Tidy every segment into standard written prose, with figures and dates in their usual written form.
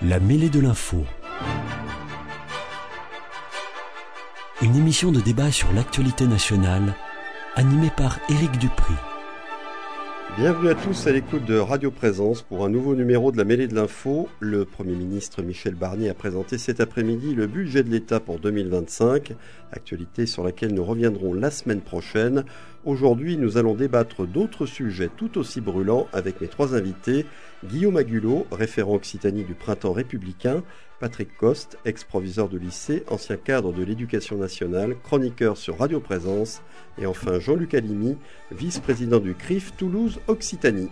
La mêlée de l'info. Une émission de débat sur l'actualité nationale, animée par Éric Dupry. Bienvenue à tous à l'écoute de Radio Présence pour un nouveau numéro de la mêlée de l'info. Le Premier ministre Michel Barnier a présenté cet après-midi le budget de l'État pour 2025, actualité sur laquelle nous reviendrons la semaine prochaine. Aujourd'hui, nous allons débattre d'autres sujets tout aussi brûlants avec mes trois invités. Guillaume Agulot, référent Occitanie du Printemps républicain, Patrick Coste, ex-proviseur de lycée, ancien cadre de l'Éducation nationale, chroniqueur sur Radio Présence, et enfin Jean-Luc Alimi, vice-président du CRIF Toulouse-Occitanie.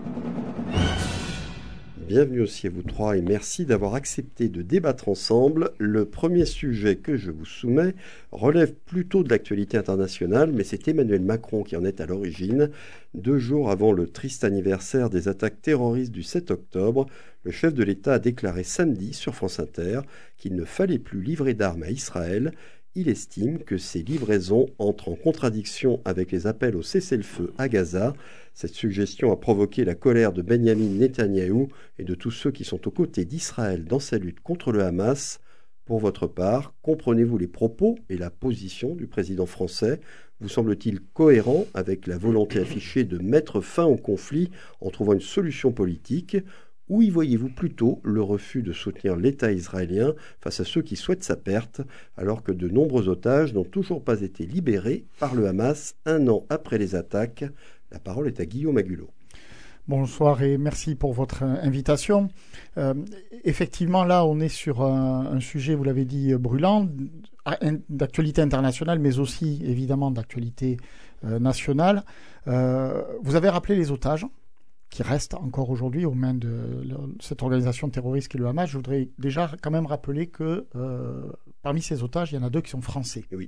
Bienvenue aussi à vous trois et merci d'avoir accepté de débattre ensemble. Le premier sujet que je vous soumets relève plutôt de l'actualité internationale, mais c'est Emmanuel Macron qui en est à l'origine. 2 jours avant le triste anniversaire des attaques terroristes du 7 octobre, le chef de l'État a déclaré samedi sur France Inter qu'il ne fallait plus livrer d'armes à Israël. Il estime que ces livraisons entrent en contradiction avec les appels au cessez-le-feu à Gaza. Cette suggestion a provoqué la colère de Benyamin Netanyahou et de tous ceux qui sont aux côtés d'Israël dans sa lutte contre le Hamas. Pour votre part, comprenez-vous les propos et la position du président français ? Vous semble-t-il cohérent avec la volonté affichée de mettre fin au conflit en trouvant une solution politique ? Ou y voyez-vous plutôt le refus de soutenir l'État israélien face à ceux qui souhaitent sa perte, alors que de nombreux otages n'ont toujours pas été libérés par le Hamas 1 an après les attaques ? La parole est à Guillaume Agulot. Bonsoir et merci pour votre invitation. Effectivement, là, on est sur un sujet, vous l'avez dit, brûlant, d'actualité internationale, mais aussi, évidemment, d'actualité nationale. Vous avez rappelé les otages qui restent encore aujourd'hui aux mains de cette organisation terroriste qui est le Hamas. Je voudrais déjà quand même rappeler que parmi ces otages, il y en a 2 qui sont français. Oui.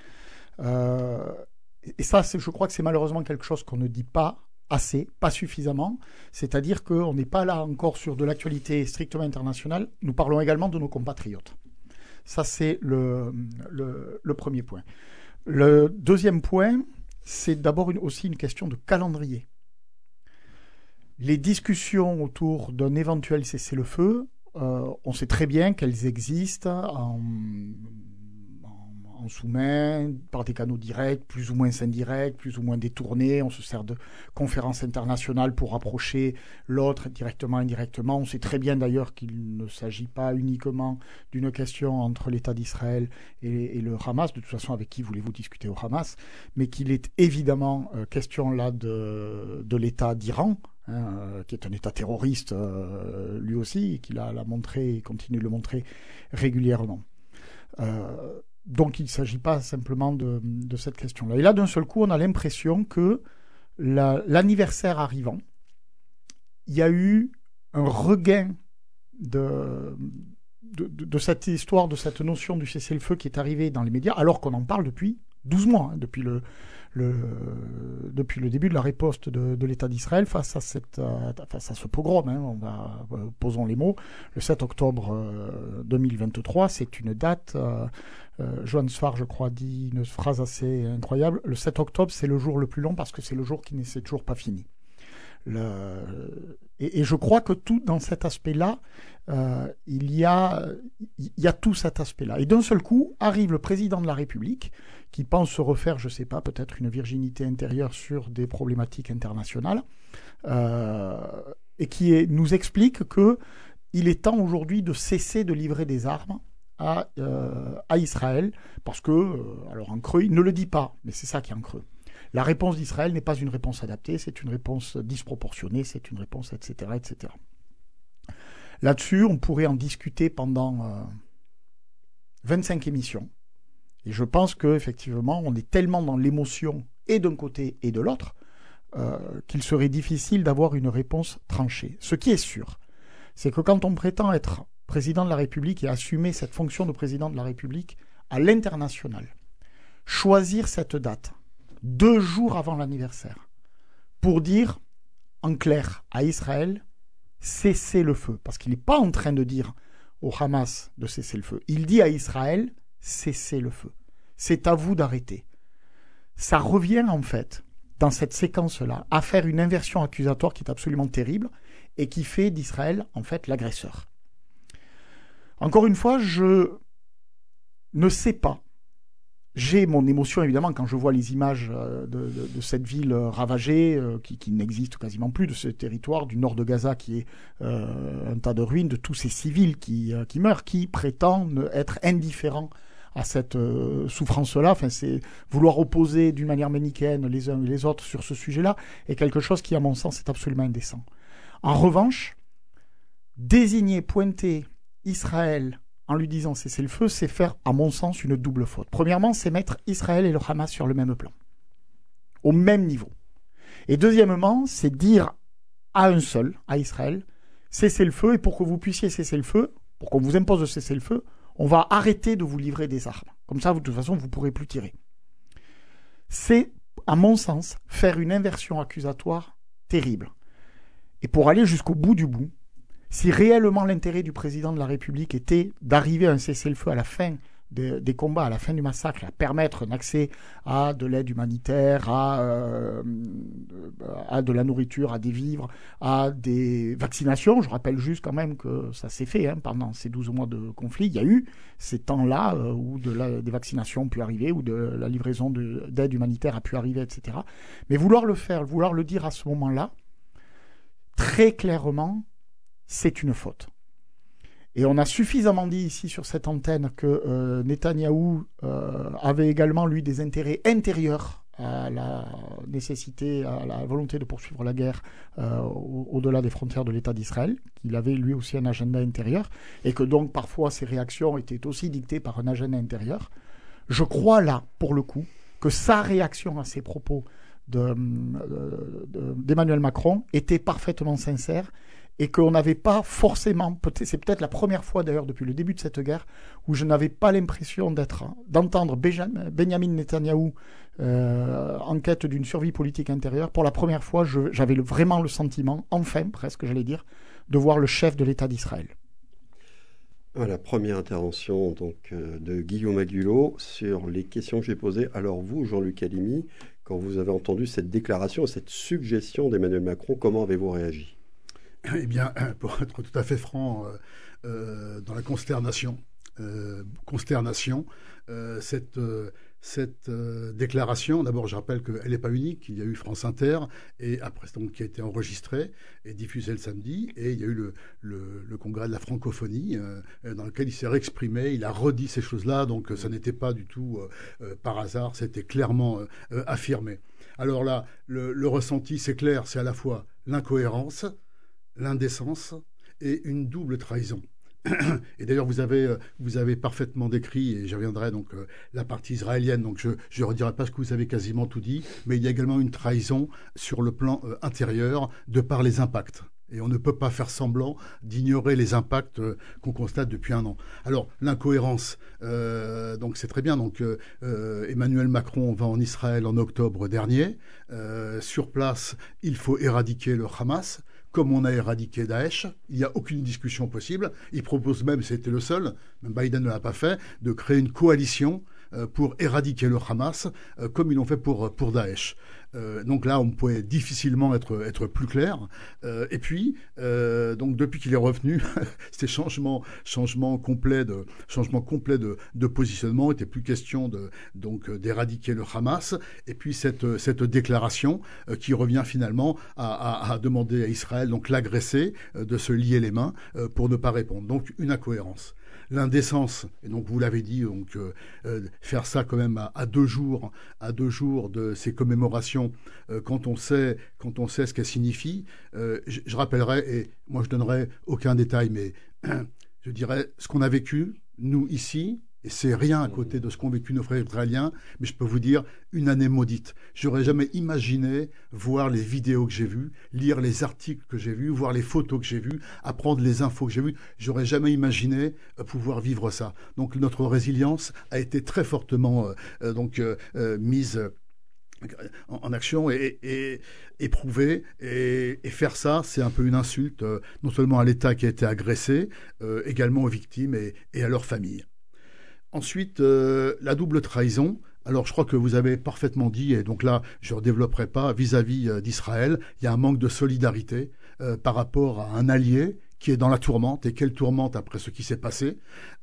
Et ça, je crois que c'est malheureusement quelque chose qu'on ne dit pas assez, pas suffisamment. C'est-à-dire qu'on n'est pas là encore sur de l'actualité strictement internationale. Nous parlons également de nos compatriotes. Ça, c'est le premier point. Le deuxième point, c'est d'abord aussi une question de calendrier. Les discussions autour d'un éventuel cessez-le-feu, on sait très bien qu'elles existent en sous-main, par des canaux directs, plus ou moins indirects, plus ou moins détournés. On se sert de conférences internationales pour approcher l'autre directement, indirectement. On sait très bien d'ailleurs qu'il ne s'agit pas uniquement d'une question entre l'État d'Israël et le Hamas. De toute façon, avec qui voulez-vous discuter au Hamas ? Mais qu'il est évidemment question là de l'État d'Iran, qui est un État terroriste lui aussi, et qu'il l'a montré et continue de le montrer régulièrement. Donc il ne s'agit pas simplement de cette question-là. Et là, d'un seul coup, on a l'impression que l'anniversaire arrivant, il y a eu un regain de cette histoire, de cette notion du cessez-le-feu qui est arrivée dans les médias, alors qu'on en parle depuis 12 mois, depuis le début de la riposte de l'État d'Israël face à ce pogrom, posons les mots. Le 7 octobre 2023, c'est une date, Johann Sfar, je crois, dit une phrase assez incroyable. Le 7 octobre, c'est le jour le plus long parce que c'est le jour qui ne s'est toujours pas fini. Et je crois que tout dans cet aspect-là, il y a tout cet aspect-là. Et d'un seul coup, arrive le président de la République qui pense se refaire, je ne sais pas, peut-être une virginité intérieure sur des problématiques internationales, et qui nous explique qu'il est temps aujourd'hui de cesser de livrer des armes à Israël, parce que, alors en creux, il ne le dit pas, mais c'est ça qui est en creux. La réponse d'Israël n'est pas une réponse adaptée, c'est une réponse disproportionnée, c'est une réponse, etc., etc. Là-dessus, on pourrait en discuter pendant 25 émissions. Et je pense qu'effectivement, on est tellement dans l'émotion et d'un côté et de l'autre qu'il serait difficile d'avoir une réponse tranchée. Ce qui est sûr, c'est que quand on prétend être président de la République et assumer cette fonction de président de la République à l'international, choisir cette date 2 jours avant l'anniversaire pour dire en clair à Israël cessez le feu, parce qu'il n'est pas en train de dire au Hamas de cesser le feu, il dit à Israël cessez le feu, c'est à vous d'arrêter. Ça revient en fait dans cette séquence-là à faire une inversion accusatoire qui est absolument terrible et qui fait d'Israël en fait l'agresseur. Encore une fois, je ne sais pas. J'ai mon émotion, évidemment, quand je vois les images de cette ville ravagée, qui n'existe quasiment plus, de ce territoire du nord de Gaza, qui est un tas de ruines, de tous ces civils qui meurent, qui prétendent être indifférents à cette souffrance-là. Enfin, c'est vouloir opposer d'une manière manichéenne les uns et les autres sur ce sujet-là est quelque chose qui, à mon sens, est absolument indécent. En revanche, désigner, pointer Israël en lui disant cessez-le-feu, c'est faire, à mon sens, une double faute. Premièrement, c'est mettre Israël et le Hamas sur le même plan, au même niveau. Et deuxièmement, c'est dire à un seul, à Israël, cessez-le-feu, et pour que vous puissiez cesser le feu, pour qu'on vous impose de cesser le feu, on va arrêter de vous livrer des armes. Comme ça, de toute façon, vous ne pourrez plus tirer. C'est, à mon sens, faire une inversion accusatoire terrible. Et pour aller jusqu'au bout du bout, si réellement l'intérêt du président de la République était d'arriver à un cessez-le-feu à la fin des combats, à la fin du massacre, à permettre un accès à de l'aide humanitaire, à de la nourriture, à des vivres, à des vaccinations. Je rappelle juste quand même que ça s'est fait pendant ces 12 mois de conflit. Il y a eu ces temps-là où des vaccinations ont pu arriver, où de la livraison d'aide humanitaire a pu arriver, etc. Mais vouloir le faire, vouloir le dire à ce moment-là, très clairement, c'est une faute. Et on a suffisamment dit ici sur cette antenne que Netanyahou avait également, lui, des intérêts intérieurs à la nécessité, à la volonté de poursuivre la guerre au-delà des frontières de l'État d'Israël, qu'il avait lui aussi un agenda intérieur, et que donc parfois ses réactions étaient aussi dictées par un agenda intérieur. Je crois là, pour le coup, que sa réaction à ces propos d'Emmanuel Macron était parfaitement sincère, et qu'on n'avait pas forcément, c'est peut-être la première fois d'ailleurs depuis le début de cette guerre, où je n'avais pas l'impression d'entendre Benjamin Netanyahou en quête d'une survie politique intérieure. Pour la première fois, j'avais vraiment le sentiment, enfin presque j'allais dire, de voir le chef de l'État d'Israël. La première intervention donc, de Guillaume Agulot sur les questions que j'ai posées. Alors vous, Jean-Luc Halimi, quand vous avez entendu cette déclaration, cette suggestion d'Emmanuel Macron, comment avez-vous réagi ? Eh bien, pour être tout à fait franc, dans la consternation, cette déclaration, d'abord je rappelle qu'elle n'est pas unique, il y a eu France Inter, et après donc qui a été enregistrée et diffusée le samedi, et il y a eu le congrès de la francophonie, dans lequel il s'est réexprimé, il a redit ces choses-là, donc ça n'était pas du tout par hasard, c'était clairement affirmé. Alors là, le ressenti, c'est clair, c'est à la fois l'incohérence, l'indécence et une double trahison. Et d'ailleurs, vous avez parfaitement décrit, et je reviendrai donc la partie israélienne, donc je ne redirai pas ce que vous avez quasiment tout dit, mais il y a également une trahison sur le plan intérieur de par les impacts. Et on ne peut pas faire semblant d'ignorer les impacts qu'on constate depuis un an. Alors, l'incohérence, donc c'est très bien. Donc, Emmanuel Macron va en Israël en octobre dernier. Sur place, il faut éradiquer le Hamas. Comme on a éradiqué Daesh, il n'y a aucune discussion possible. Il propose même, c'était le seul, même Biden ne l'a pas fait, de créer une coalition pour éradiquer le Hamas, comme ils l'ont fait pour Daesh. Donc là, on pouvait difficilement être plus clair. Et puis, donc depuis qu'il est revenu, c'était changement complet de positionnement. Il n'était plus question d'éradiquer le Hamas. Et puis cette déclaration qui revient finalement à demander à Israël, donc l'agressé, de se lier les mains pour ne pas répondre. Donc une incohérence. L'indécence, et donc vous l'avez dit, donc faire ça quand même à deux jours de ces commémorations, quand on sait ce qu'elles signifient. Je rappellerai, et moi je donnerai aucun détail, mais je dirais ce qu'on a vécu nous ici. Et c'est rien à côté de ce qu'ont vécu nos frères israéliens, mais je peux vous dire, une année maudite. J'aurais jamais imaginé voir les vidéos que j'ai vues, lire les articles que j'ai vus, voir les photos que j'ai vues, apprendre les infos que j'ai vues. J'aurais jamais imaginé pouvoir vivre ça. Donc notre résilience a été très fortement mise en action et éprouver et faire ça, c'est un peu une insulte, non seulement à l'État qui a été agressé, également aux victimes et à leurs familles. Ensuite, la double trahison. Alors, je crois que vous avez parfaitement dit, et donc là, je ne redévelopperai pas, vis-à-vis d'Israël, il y a un manque de solidarité par rapport à un allié qui est dans la tourmente. Et quelle tourmente après ce qui s'est passé.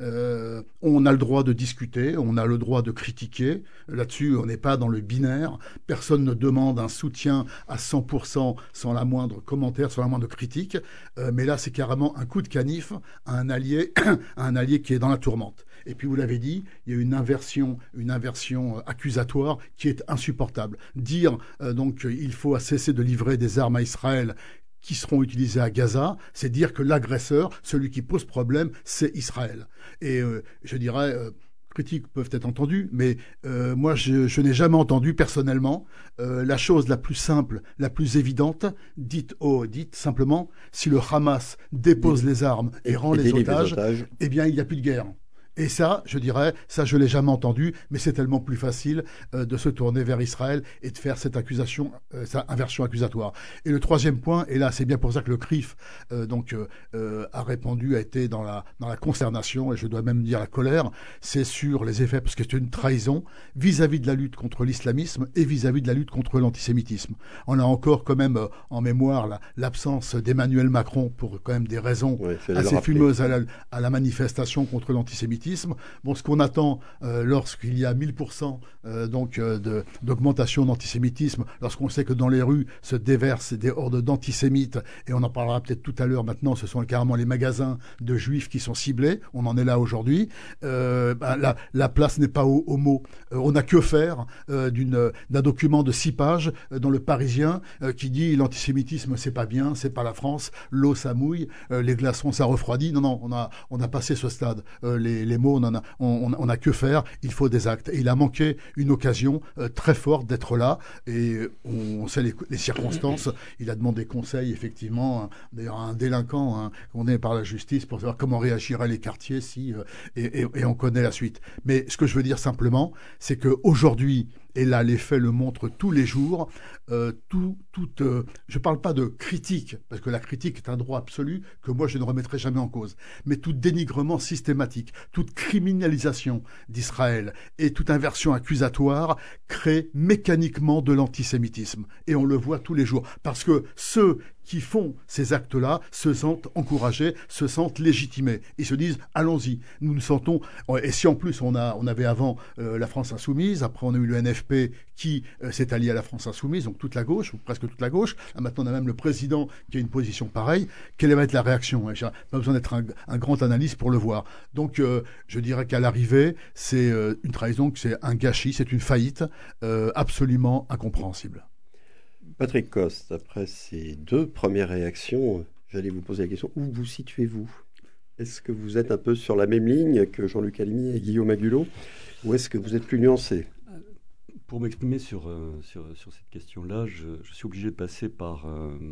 On a le droit de discuter, on a le droit de critiquer. Là-dessus, on n'est pas dans le binaire. Personne ne demande un soutien à 100% sans la moindre commentaire, sans la moindre critique. Mais là, c'est carrément un coup de canif à un allié qui est dans la tourmente. Et puis, vous l'avez dit, il y a une inversion accusatoire qui est insupportable. Dire donc il faut cesser de livrer des armes à Israël qui seront utilisées à Gaza, c'est dire que l'agresseur, celui qui pose problème, c'est Israël. Et je dirais, critiques peuvent être entendues, mais moi, je n'ai jamais entendu personnellement la chose la plus simple, la plus évidente, dite simplement, si le Hamas dépose les armes et rend les otages, eh bien, il n'y a plus de guerre. Et ça, je dirais, je l'ai jamais entendu, mais c'est tellement plus facile de se tourner vers Israël et de faire cette accusation, cette inversion accusatoire. Et le troisième point, et là c'est bien pour ça que le CRIF a répondu, a été dans la consternation, et je dois même dire la colère, c'est sur les effets, parce que c'est une trahison vis-à-vis de la lutte contre l'islamisme et vis-à-vis de la lutte contre l'antisémitisme. On a encore quand même en mémoire l'absence d'Emmanuel Macron pour quand même des raisons assez fumeuses à la manifestation contre l'antisémitisme. Bon, ce qu'on attend lorsqu'il y a 1000% d'augmentation d'antisémitisme, lorsqu'on sait que dans les rues se déversent des hordes d'antisémites, et on en parlera peut-être tout à l'heure maintenant, ce sont carrément les magasins de juifs qui sont ciblés, on en est là aujourd'hui, la place n'est pas aux mots. On n'a que faire d'un document de 6 pages dans le Parisien qui dit l'antisémitisme c'est pas bien, c'est pas la France, l'eau ça mouille, les glaçons ça refroidit. Non, on a passé ce stade. Les mots, on a que faire, il faut des actes. Et il a manqué une occasion très forte d'être là, et on sait les circonstances. Il a demandé conseil, effectivement, d'ailleurs à un délinquant condamné par la justice pour savoir comment réagiraient les quartiers, et on connaît la suite. Mais ce que je veux dire simplement, c'est qu'aujourd'hui, et là, les faits le montrent tous les jours. Je ne parle pas de critique, parce que la critique est un droit absolu que moi, je ne remettrai jamais en cause. Mais tout dénigrement systématique, toute criminalisation d'Israël et toute inversion accusatoire crée mécaniquement de l'antisémitisme. Et on le voit tous les jours. Parce que ceux qui font ces actes-là se sentent encouragés, se sentent légitimés. Ils se disent, allons-y, nous nous sentons... Et si en plus on avait avant la France Insoumise, après on a eu le NFP qui s'est allié à la France Insoumise, donc toute la gauche, ou presque toute la gauche, là, maintenant on a même le président qui a une position pareille, quelle va être la réaction? Pas besoin d'être un grand analyste pour le voir. Donc je dirais qu'à l'arrivée, c'est une trahison, que c'est un gâchis, c'est une faillite absolument incompréhensible. Patrick Coste, après ces 2 premières réactions, j'allais vous poser la question, où vous situez-vous? Est-ce que vous êtes un peu sur la même ligne que Jean-Luc Alimi et Guillaume Agulot, ou est-ce que vous êtes plus nuancé? Pour m'exprimer sur cette question-là, je suis obligé de passer par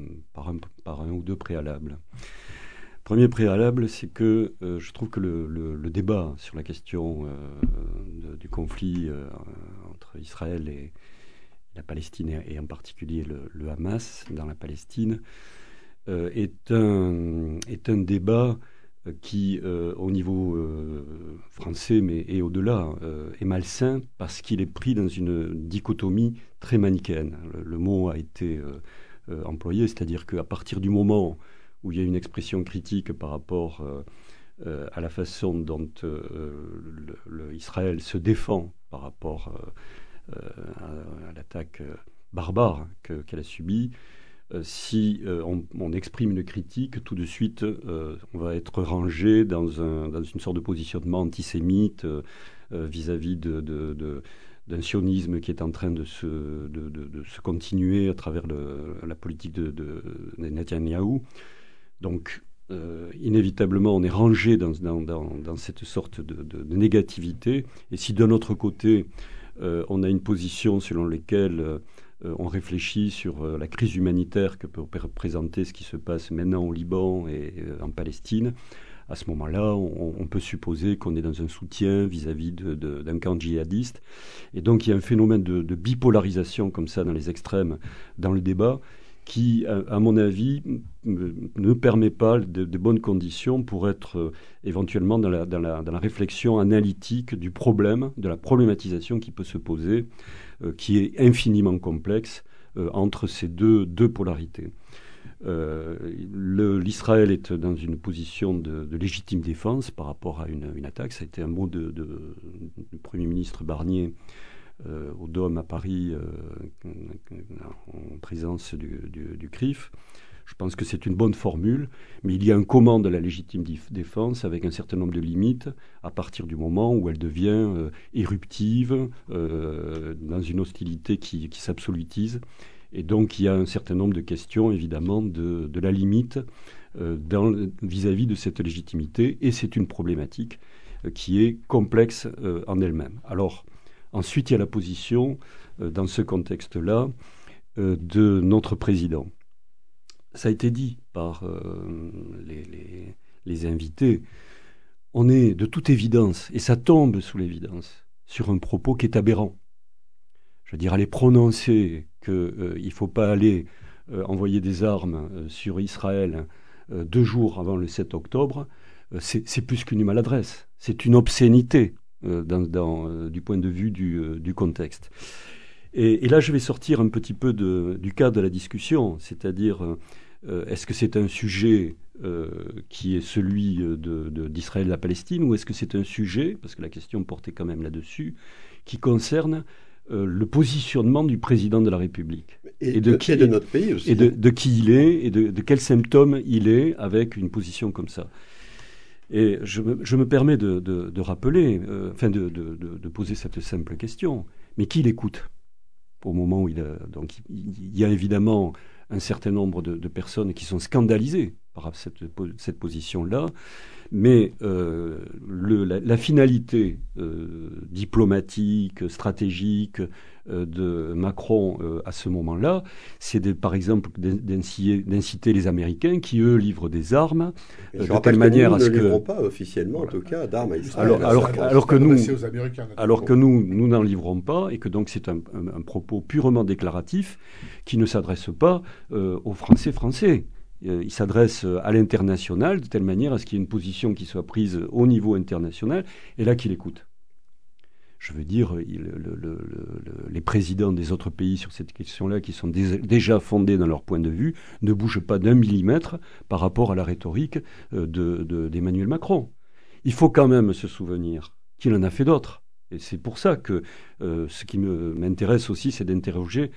un ou 2 préalables. Premier préalable, c'est que je trouve que le débat sur la question du conflit entre Israël et la Palestine, et en particulier le Hamas dans la Palestine, est un débat qui, au niveau français, et au-delà, est malsain parce qu'il est pris dans une dichotomie très manichéenne. Le mot a été employé, c'est-à-dire qu'à partir du moment où il y a une expression critique par rapport à la façon dont Israël se défend par rapport à l'attaque barbare qu'elle a subie, si on exprime une critique, tout de suite on va être rangé dans une sorte de positionnement antisémite vis-à-vis d'un sionisme qui est en train de se continuer à travers la politique de Netanyahou. Donc inévitablement on est rangé dans cette sorte de négativité, et si d'un autre côté on a une position selon laquelle on réfléchit sur la crise humanitaire que peut représenter ce qui se passe maintenant au Liban et en Palestine, à ce moment-là, on peut supposer qu'on est dans un soutien vis-à-vis d'un camp djihadiste. Et donc il y a un phénomène de bipolarisation comme ça dans les extrêmes dans le débat qui, à mon avis, ne permet pas de bonnes conditions pour être éventuellement dans la réflexion analytique du problème, de la problématisation qui peut se poser, qui est infiniment complexe entre ces deux polarités. L'Israël est dans une position de légitime défense par rapport à une attaque. Ça a été un mot du Premier ministre Barnier au Dôme à Paris en présence du CRIF. Je pense que c'est une bonne formule, mais il y a un comment de la légitime défense avec un certain nombre de limites à partir du moment où elle devient éruptive, dans une hostilité qui s'absolutise. Et donc il y a un certain nombre de questions, évidemment, de la limite vis-à-vis de cette légitimité, et c'est une problématique qui est complexe en elle-même. Alors, ensuite, il y a la position, dans ce contexte-là, de notre président. Ça a été dit par les invités. On est de toute évidence, et ça tombe sous l'évidence, sur un propos qui est aberrant. Je veux dire, aller prononcer qu'il ne faut pas aller envoyer des armes sur Israël 2 jours avant le 7 octobre, c'est plus qu'une maladresse. C'est une obscénité du point de vue du contexte. Et là, je vais sortir un petit peu du cadre de la discussion, c'est-à-dire, est-ce que c'est un sujet qui est celui d'Israël et de la Palestine, ou est-ce que c'est un sujet, parce que la question portait quand même là-dessus, qui concerne le positionnement du président de la République. Et de notre pays aussi. Et de qui il est, et de quel symptôme il est avec une position comme ça. Et je me permets de rappeler, de poser cette simple question. Mais qui l'écoute au moment où donc il y a évidemment un certain nombre de personnes qui sont scandalisées par cette position-là, mais la finalité diplomatique, stratégique de Macron à ce moment-là, c'est par exemple d'inciter les Américains qui, eux, livrent des armes de telle manière à ce que... Nous ne livrons pas officiellement, en tout cas, d'armes à Israël. Alors que nous n'en livrons pas, et que donc c'est un propos purement déclaratif qui ne s'adresse pas aux Français. Il s'adresse à l'international de telle manière à ce qu'il y ait une position qui soit prise au niveau international, et là qu'il écoute. Je veux dire, les présidents des autres pays sur cette question-là, qui sont déjà fondés dans leur point de vue, ne bougent pas d'1 millimètre par rapport à la rhétorique d'Emmanuel Macron. Il faut quand même se souvenir qu'il en a fait d'autres. Et c'est pour ça que ce qui m'intéresse aussi, c'est d'interroger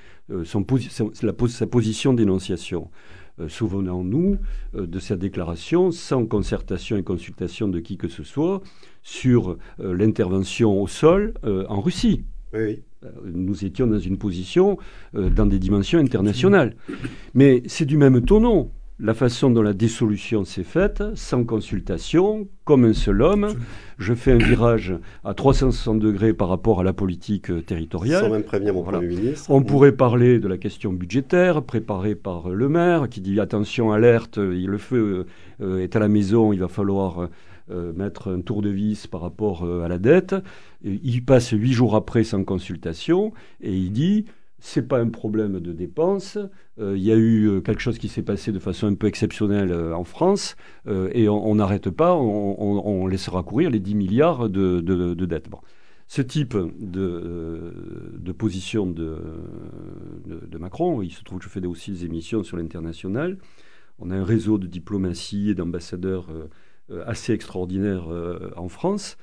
sa position d'énonciation. Souvenons-nous de sa déclaration, sans concertation et consultation de qui que ce soit, sur l'intervention au sol en Russie. Oui. Nous étions dans une position dans des dimensions internationales. Mais c'est du même tonneau. La façon dont la dissolution s'est faite, sans consultation, comme un seul homme. Je fais un virage à 360 degrés par rapport à la politique territoriale. Sans même prévenir mon Premier ministre. On pourrait parler de la question budgétaire, préparée par le maire, qui dit « attention, alerte, le feu est à la maison, il va falloir mettre un tour de vis par rapport à la dette ». Il passe 8 jours après sans consultation, et il dit « c'est pas un problème de dépenses, il y a eu quelque chose qui s'est passé de façon un peu exceptionnelle en France, et on n'arrête pas, on laissera courir les 10 milliards de dettes. » Bon. Ce type de position de Macron, il se trouve que je fais aussi des émissions sur l'international. On a un réseau de diplomatie et d'ambassadeurs assez extraordinaire en France,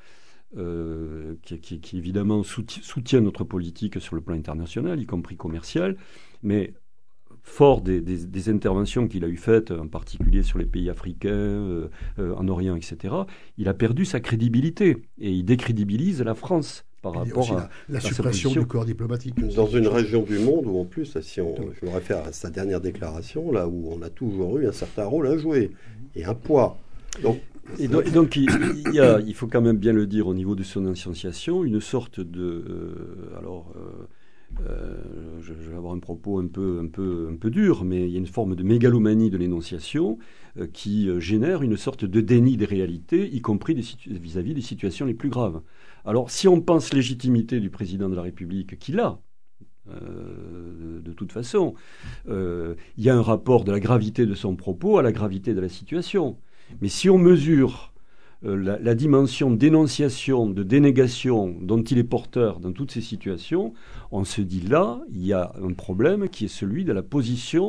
qui évidemment soutient notre politique sur le plan international, y compris commercial, mais fort des interventions qu'il a eu faites, en particulier sur les pays africains, en Orient, etc., il a perdu sa crédibilité, et il décrédibilise la France par rapport à la suppression du corps diplomatique. Dans une région du monde où, en plus, je me réfère à sa dernière déclaration, là où on a toujours eu un certain rôle à jouer, et un poids. Et donc il faut quand même bien le dire au niveau de son énonciation, une sorte de... je vais avoir un propos un peu dur, mais il y a une forme de mégalomanie de l'énonciation qui génère une sorte de déni des réalités, y compris vis-à-vis des situations les plus graves. Alors, si on pense légitimité du président de la République, qu'il a, de toute façon, il y a un rapport de la gravité de son propos à la gravité de la situation. Mais si on mesure la dimension d'énonciation, de dénégation dont il est porteur dans toutes ces situations, on se dit là, il y a un problème qui est celui de la position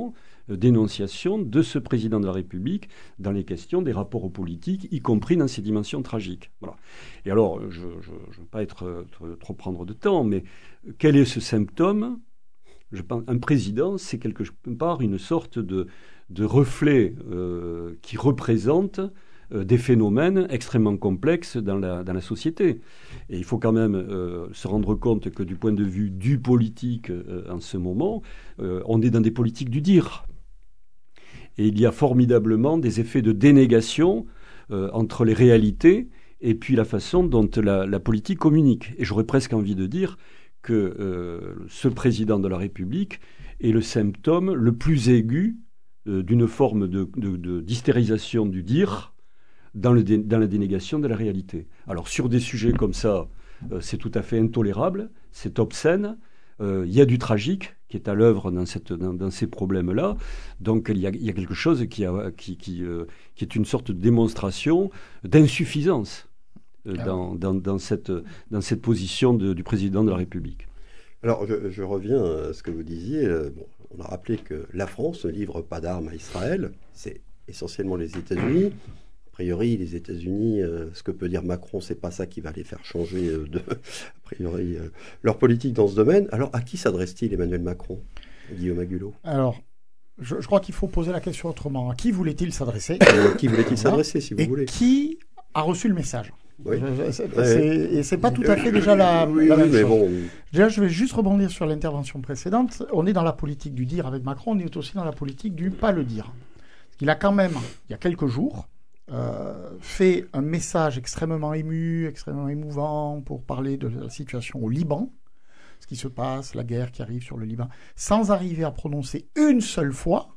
dénonciation de ce président de la République dans les questions des rapports politiques, y compris dans ses dimensions tragiques. Voilà. Et alors, je ne veux pas trop prendre de temps, mais quel est ce symptôme ? Je pense un président, c'est quelque part une sorte de reflet qui représente des phénomènes extrêmement complexes dans la société. Et il faut quand même se rendre compte que du point de vue du politique en ce moment, on est dans des politiques du dire. Et il y a formidablement des effets de dénégation entre les réalités et puis la façon dont la politique communique. Et j'aurais presque envie de dire que ce président de la République est le symptôme le plus aigu d'une forme d'hystérisation du dire dans la dénégation de la réalité. Alors sur des sujets comme ça, c'est tout à fait intolérable, c'est obscène, il y a du tragique qui est à l'œuvre dans ces problèmes-là, donc il y a quelque chose qui est une sorte de démonstration d'insuffisance dans cette position du président de la République. Alors, je reviens à ce que vous disiez. On a rappelé que la France ne livre pas d'armes à Israël. C'est essentiellement les États-Unis. A priori, les États-Unis, ce que peut dire Macron, c'est pas ça qui va les faire changer leur politique dans ce domaine. Alors, à qui s'adresse-t-il Emmanuel Macron, Guillaume Agulot? Alors, je crois qu'il faut poser la question autrement. À qui voulait-il s'adresser? Qui voulait-il s'adresser, si vous voulez? Qui a reçu le message? Oui. Et c'est pas tout à fait déjà la même chose. Bon. Déjà, je vais juste rebondir sur l'intervention précédente. On est dans la politique du dire avec Macron, on est aussi dans la politique du pas le dire. Il a quand même, il y a quelques jours, fait un message extrêmement ému, extrêmement émouvant pour parler de la situation au Liban, ce qui se passe, la guerre qui arrive sur le Liban, sans arriver à prononcer une seule fois,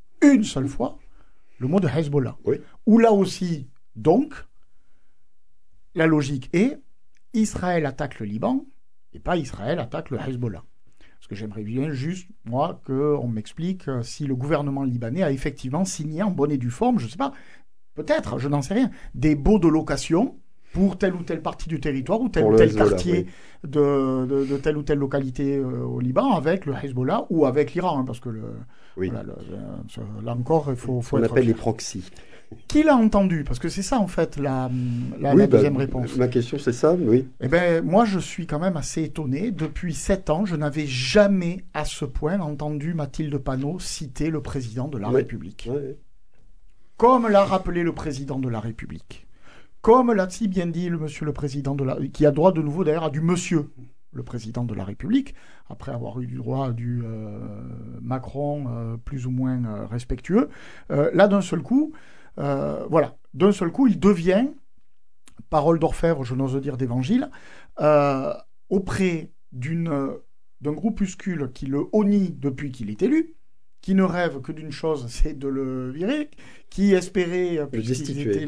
le mot de Hezbollah. Oui. Où là aussi, donc, la logique est Israël attaque le Liban et pas Israël attaque le Hezbollah. Parce que j'aimerais bien juste, moi, qu'on m'explique si le gouvernement libanais a effectivement signé en bonne et due forme, je ne sais pas, peut-être, je n'en sais rien, des baux de location pour telle ou telle partie du territoire ou tel ou tel quartier de telle ou telle localité au Liban avec le Hezbollah ou avec l'Iran, hein, parce que là encore, il faut on être appelle clair. les proxys. Qui l'a entendu? Parce que c'est ça, en fait, la deuxième réponse. Ma question, c'est ça, oui. Eh bien, moi, je suis quand même assez étonné. Depuis 7 ans, je n'avais jamais, à ce point, entendu Mathilde Panot citer le président de la République. Oui. Comme l'a rappelé le président de la République. Comme l'a si bien dit le monsieur le président qui a droit de nouveau, d'ailleurs, à du monsieur le président de la République, après avoir eu du droit à du Macron plus ou moins respectueux. Là, d'un seul coup... d'un seul coup, il devient, parole d'orfèvre, je n'ose dire d'évangile, auprès d'un groupuscule qui le honnit depuis qu'il est élu, qui ne rêve que d'une chose, c'est de le virer, qui espérait... Le destituer.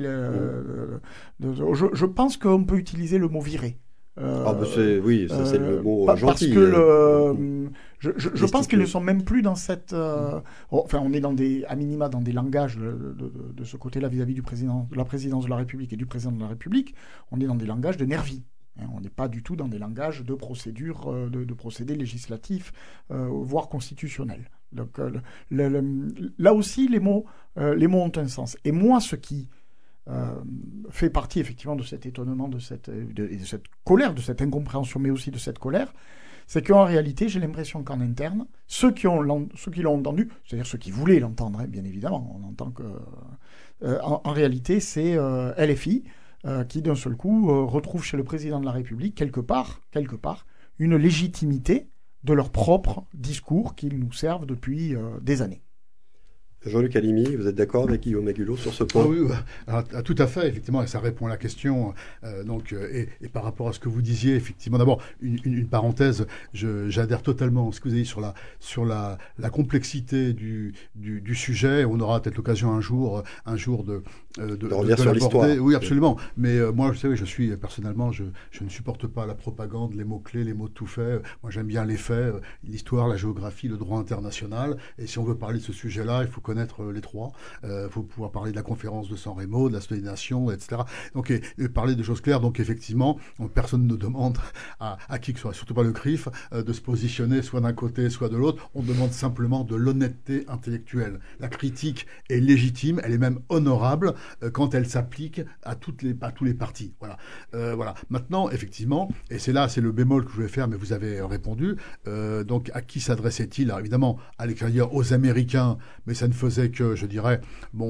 Je pense qu'on peut utiliser le mot virer. Oui, ça c'est le mot gentil. Parce que je pense qu'ils ne sont même plus dans cette... Enfin, on est à minima dans des langages de ce côté-là vis-à-vis de la présidence de la République et du président de la République. On est dans des langages de nervis. On n'est pas du tout dans des langages de procédures, de procédés législatifs, voire constitutionnels. Donc là aussi, les mots ont un sens. Et moi, ce qui fait partie effectivement de cet étonnement, de cette colère, de cette incompréhension, mais aussi de cette colère, c'est qu'en réalité, j'ai l'impression qu'en interne, ceux qui l'ont entendu, c'est-à-dire ceux qui voulaient l'entendre, hein, bien évidemment, on entend que... en réalité, c'est LFI qui, d'un seul coup, retrouve chez le président de la République, quelque part, une légitimité de leur propre discours qu'ils nous servent depuis des années. Jean-Luc Halimi, vous êtes d'accord avec Guillaume Agulot sur ce point? Oui, tout à fait, effectivement, et ça répond à la question. Et par rapport à ce que vous disiez, effectivement, d'abord, une parenthèse, j'adhère totalement à ce que vous avez dit sur la complexité du sujet. On aura peut-être l'occasion un jour de revenir sur l'histoire. Oui, absolument. Mais moi, vous savez, personnellement, je ne supporte pas la propagande, les mots-clés, les mots tout faits. Moi, j'aime bien les faits, l'histoire, la géographie, le droit international. Et si on veut parler de ce sujet-là, il faut connaître les trois. Il faut pouvoir parler de la conférence de San Remo, de la Société des Nations, etc. Donc, et parler de choses claires. Donc, effectivement, personne ne demande à qui que ce soit, surtout pas le CRIF, de se positionner soit d'un côté, soit de l'autre. On demande simplement de l'honnêteté intellectuelle. La critique est légitime, elle est même honorable quand elle s'applique à tous les partis. Voilà. Voilà. Maintenant, effectivement, et c'est le bémol que je voulais faire, mais vous avez répondu. Donc, à qui s'adressait-il? Alors, évidemment, à l'extérieur, aux Américains, mais ça ne faisait que, je dirais,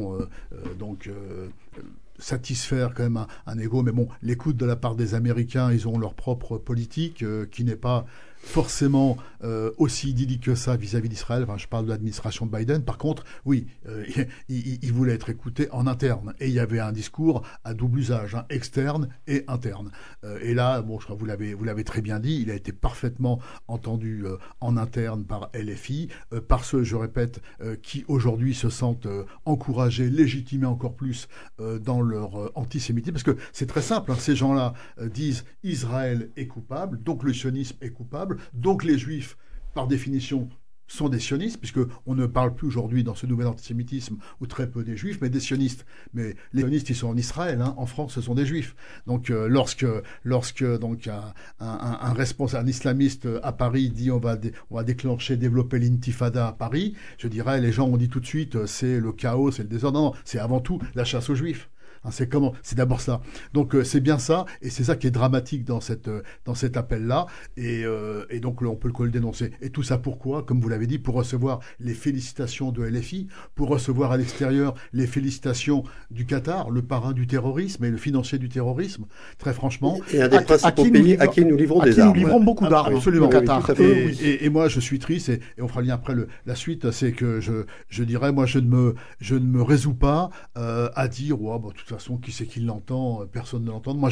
satisfaire quand même un ego. Mais bon, l'écoute de la part des Américains, ils ont leur propre politique qui n'est pas forcément aussi idyllique que ça vis-à-vis d'Israël. Enfin, je parle de l'administration de Biden. Par contre, oui, il voulait être écouté en interne. Et il y avait un discours à double usage, externe et interne. Et là, bon, je crois que vous l'avez très bien dit, il a été parfaitement entendu en interne par LFI, par ceux, je répète, qui aujourd'hui se sentent encouragés, légitimés encore plus dans leur antisémitisme. Parce que c'est très simple, ces gens-là disent Israël est coupable, donc le sionisme est coupable. Donc les Juifs, par définition, sont des sionistes, puisqu'on ne parle plus aujourd'hui dans ce nouvel antisémitisme, ou très peu des Juifs, mais des sionistes. Mais les sionistes, ils sont en Israël, en France, ce sont des Juifs. Donc lorsque donc un responsable, un islamiste à Paris dit on va développer l'intifada à Paris, je dirais, les gens ont dit tout de suite c'est le chaos, c'est le désordre. Non, c'est avant tout la chasse aux Juifs. C'est d'abord ça. Donc c'est bien ça, et c'est ça qui est dramatique dans cet appel-là, et donc on peut le dénoncer. Et tout ça pourquoi? Comme vous l'avez dit, pour recevoir les félicitations de LFI, pour recevoir à l'extérieur les félicitations du Qatar, le parrain du terrorisme et le financier du terrorisme, très franchement. Et un des principaux pays à qui nous livrons des armes. Nous livrons beaucoup d'armes, absolument. Le Qatar. Et moi je suis triste, et on fera le lien après la suite, c'est que je dirais, moi je ne me résous pas à dire, de toute façon, qui c'est qui l'entend? Personne ne l'entend. Moi,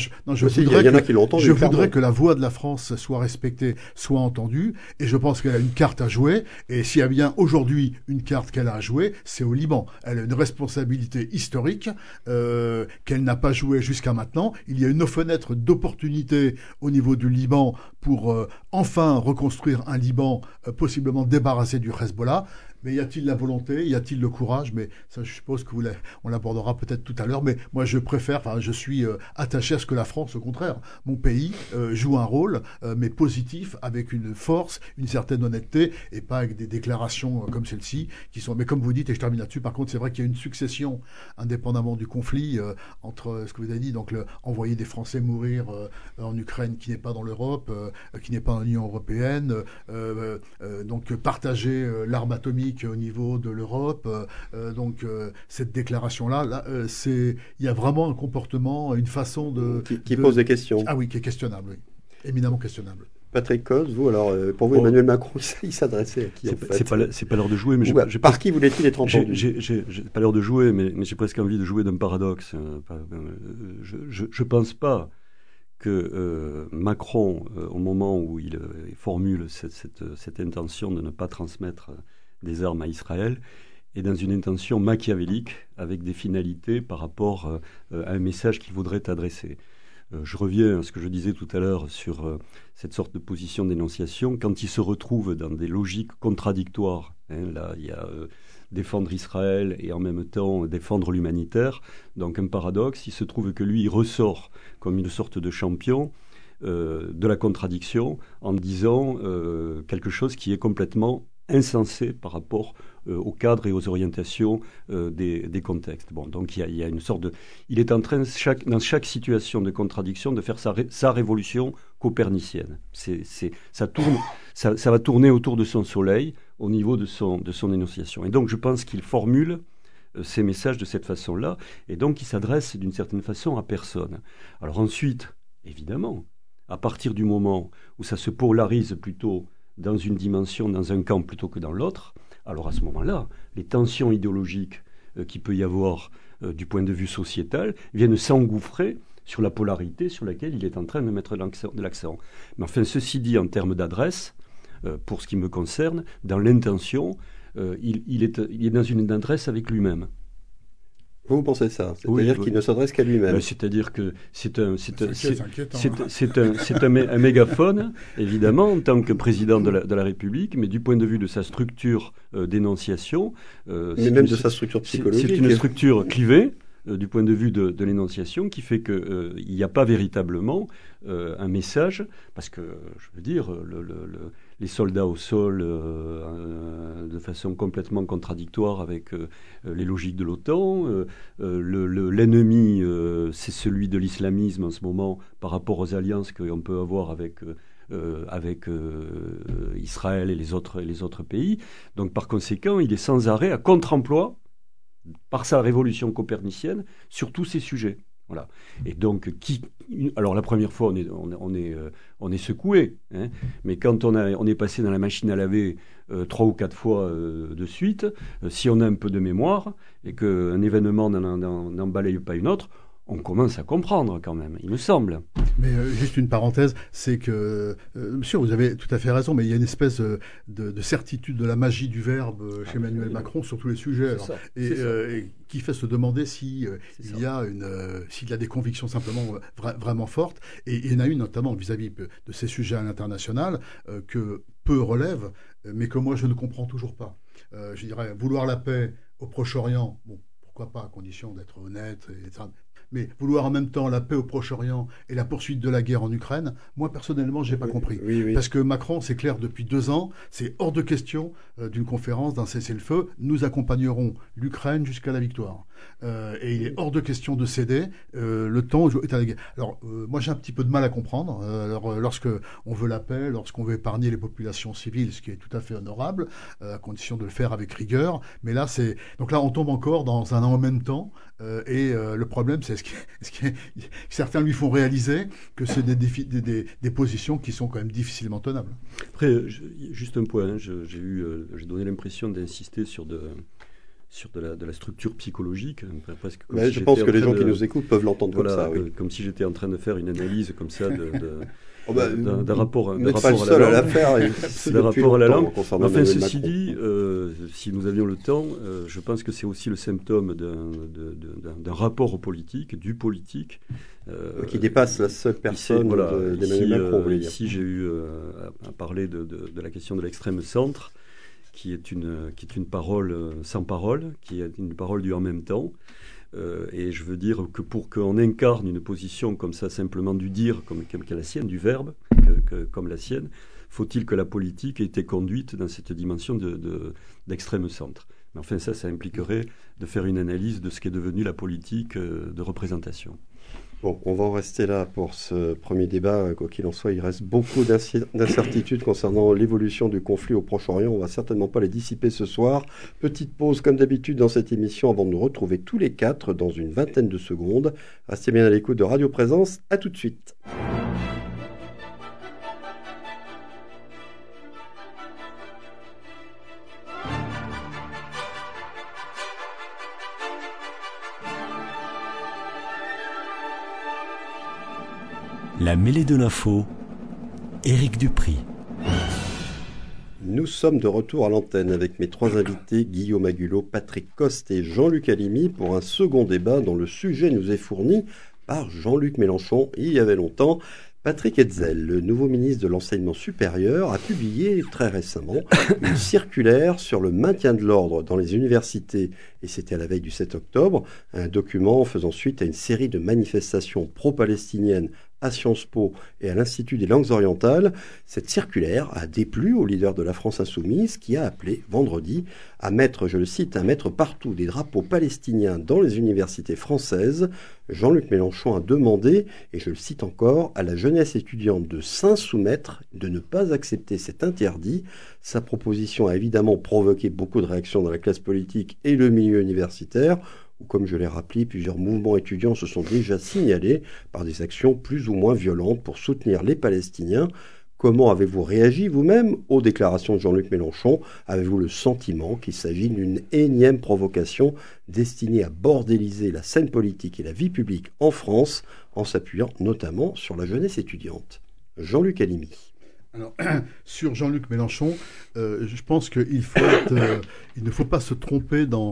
je voudrais que la voix de la France soit respectée, soit entendue, et je pense qu'elle a une carte à jouer, et s'il y a bien aujourd'hui une carte qu'elle a à jouer, c'est au Liban. Elle a une responsabilité historique qu'elle n'a pas jouée jusqu'à maintenant. Il y a une fenêtre d'opportunité au niveau du Liban pour enfin reconstruire un Liban possiblement débarrassé du Hezbollah. Mais y a-t-il la volonté? Y a-t-il le courage? Mais ça, je suppose que on l'abordera peut-être tout à l'heure. Mais moi, je suis attaché à ce que la France, au contraire, mon pays, joue un rôle, mais positif, avec une force, une certaine honnêteté, et pas avec des déclarations comme celle-ci, qui sont... Mais comme vous dites, et je termine là-dessus, par contre, c'est vrai qu'il y a une succession, indépendamment du conflit, entre ce que vous avez dit, donc envoyer des Français mourir en Ukraine qui n'est pas dans l'Europe, qui n'est pas dans l'Union européenne, donc partager l'arme atomique au niveau de l'Europe. Cette déclaration-là, il y a vraiment un comportement, une façon qui pose des questions. Ah oui, qui est questionnable, oui. Éminemment questionnable. Patrick Coz, vous, alors, pour vous, Emmanuel Macron, il s'adressait à qui, en fait? C'est pas l'heure de jouer, mais par qui voulait-il être entendu? J'ai pas l'heure de jouer, mais j'ai presque envie de jouer d'un paradoxe. Je pense pas que Macron, au moment où il formule cette intention de ne pas transmettre des armes à Israël, est dans une intention machiavélique avec des finalités par rapport à un message qu'il voudrait adresser. Je reviens à ce que je disais tout à l'heure sur cette sorte de position d'énonciation. Quand il se retrouve dans des logiques contradictoires, là il y a défendre Israël et en même temps défendre l'humanitaire, donc un paradoxe, il se trouve que lui il ressort comme une sorte de champion de la contradiction en disant quelque chose qui est complètement insensé par rapport au cadre et aux orientations des contextes. Bon, donc il y a une sorte de... Il est en train, dans chaque situation de contradiction, de faire sa révolution copernicienne. Ça va tourner autour de son soleil au niveau de son énonciation. Et donc je pense qu'il formule ces messages de cette façon-là, et donc il s'adresse d'une certaine façon à personne. Alors ensuite, évidemment, à partir du moment où ça se polarise plutôt dans une dimension, dans un camp plutôt que dans l'autre, alors à ce moment-là, les tensions idéologiques qu'il peut y avoir du point de vue sociétal viennent s'engouffrer sur la polarité sur laquelle il est en train de mettre de l'accent. Mais enfin, ceci dit, en termes d'adresse, pour ce qui me concerne, dans l'intention, il est dans une adresse avec lui-même. Vous pensez ça? C'est-à-dire qu'il ne s'adresse qu'à lui-même. C'est-à-dire que c'est un inquiétant. mégaphone, évidemment, en tant que président de la République, mais du point de vue de sa structure d'énonciation... mais même de sa structure psychologique. C'est une structure clivée, du point de vue de l'énonciation, qui fait qu'il n'y a pas véritablement un message, parce que, je veux dire, les soldats au sol, de façon complètement contradictoire avec les logiques de l'OTAN, l'ennemi, c'est celui de l'islamisme en ce moment, par rapport aux alliances qu'on peut avoir avec Israël et les autres pays. Donc, par conséquent, il est sans arrêt à contre-emploi, par sa révolution copernicienne, sur tous ces sujets. Voilà. Et donc, alors la première fois, on est secoué, hein, mais quand on est passé dans la machine à laver 3 ou 4 fois de suite, si on a un peu de mémoire et qu'un événement n'en balaye pas une autre, on commence à comprendre quand même, il me semble. Mais juste une parenthèse, c'est que, monsieur, vous avez tout à fait raison, mais il y a une espèce de certitude de la magie du verbe chez Emmanuel Macron sur tous les sujets. Alors, et qui fait se demander s'il y a des convictions simplement vraiment fortes. Et il y en a une notamment vis-à-vis de ces sujets à l'international que peu relèvent, mais que moi je ne comprends toujours pas. Je dirais, vouloir la paix au Proche-Orient, bon, pourquoi pas, à condition d'être honnête, etc. Mais vouloir en même temps la paix au Proche-Orient et la poursuite de la guerre en Ukraine, moi personnellement, j'ai pas compris. Oui. Parce que Macron, c'est clair depuis 2 ans, c'est hors de question d'une conférence, d'un cessez-le-feu. Nous accompagnerons l'Ukraine jusqu'à la victoire. Et il est hors de question de céder le temps où est à la guerre. Alors, moi, j'ai un petit peu de mal à comprendre. Lorsque on veut la paix, lorsqu'on veut épargner les populations civiles, ce qui est tout à fait honorable, à condition de le faire avec rigueur. Mais là, donc là, on tombe encore dans un en même temps. Et le problème, c'est que certains lui font réaliser que c'est des positions qui sont quand même difficilement tenables. Après, juste un point, hein, j'ai donné l'impression d'insister sur de la structure psychologique. Presque comme si je pense que les gens qui nous écoutent peuvent l'entendre comme ça. Oui. Comme si j'étais en train de faire une analyse comme ça d'un rapport à la langue. Enfin, ceci dit, si nous avions le temps, je pense que c'est aussi le symptôme d'un rapport au politique, du politique. Qui dépasse la seule personne d'Emmanuel Macron, vous voulez dire. Ici, j'ai eu à parler de la question de l'extrême centre, qui est une parole sans parole, qui est une parole du en même temps. Et je veux dire que pour qu'on incarne une position comme ça, simplement du dire, comme la sienne, du verbe, comme la sienne, faut-il que la politique ait été conduite dans cette dimension d'extrême centre. Mais enfin, ça impliquerait de faire une analyse de ce qu'est devenu la politique de représentation. Bon, on va en rester là pour ce premier débat. Quoi qu'il en soit, il reste beaucoup d'incertitudes concernant l'évolution du conflit au Proche-Orient. On ne va certainement pas les dissiper ce soir. Petite pause, comme d'habitude, dans cette émission avant de nous retrouver tous les 4 dans une vingtaine de secondes. Restez bien à l'écoute de Radio Présence. À tout de suite. La mêlée de l'info, Éric Dupry. Nous sommes de retour à l'antenne avec mes 3 invités, Guillaume Agulot, Patrick Coste et Jean-Luc Halimi, pour un second débat dont le sujet nous est fourni par Jean-Luc Mélenchon il y avait longtemps. Patrick Hetzel, le nouveau ministre de l'Enseignement supérieur, a publié très récemment une circulaire sur le maintien de l'ordre dans les universités, et c'était à la veille du 7 octobre, un document faisant suite à une série de manifestations pro-palestiniennes à Sciences Po et à l'Institut des langues orientales. Cette circulaire a déplu au leader de la France insoumise qui a appelé vendredi à mettre, je le cite, à mettre partout des drapeaux palestiniens dans les universités françaises. Jean-Luc Mélenchon a demandé, et je le cite encore, à la jeunesse étudiante de s'insoumettre, de ne pas accepter cet interdit. Sa proposition a évidemment provoqué beaucoup de réactions dans la classe politique et le milieu universitaire, où, comme je l'ai rappelé, plusieurs mouvements étudiants se sont déjà signalés par des actions plus ou moins violentes pour soutenir les Palestiniens. Comment avez-vous réagi vous-même aux déclarations de Jean-Luc Mélenchon? Avez-vous le sentiment qu'il s'agit d'une énième provocation destinée à bordéliser la scène politique et la vie publique en France, en s'appuyant notamment sur la jeunesse étudiante? Jean-Luc Halimi. Alors, sur Jean-Luc Mélenchon, je pense qu'il ne faut pas se tromper dans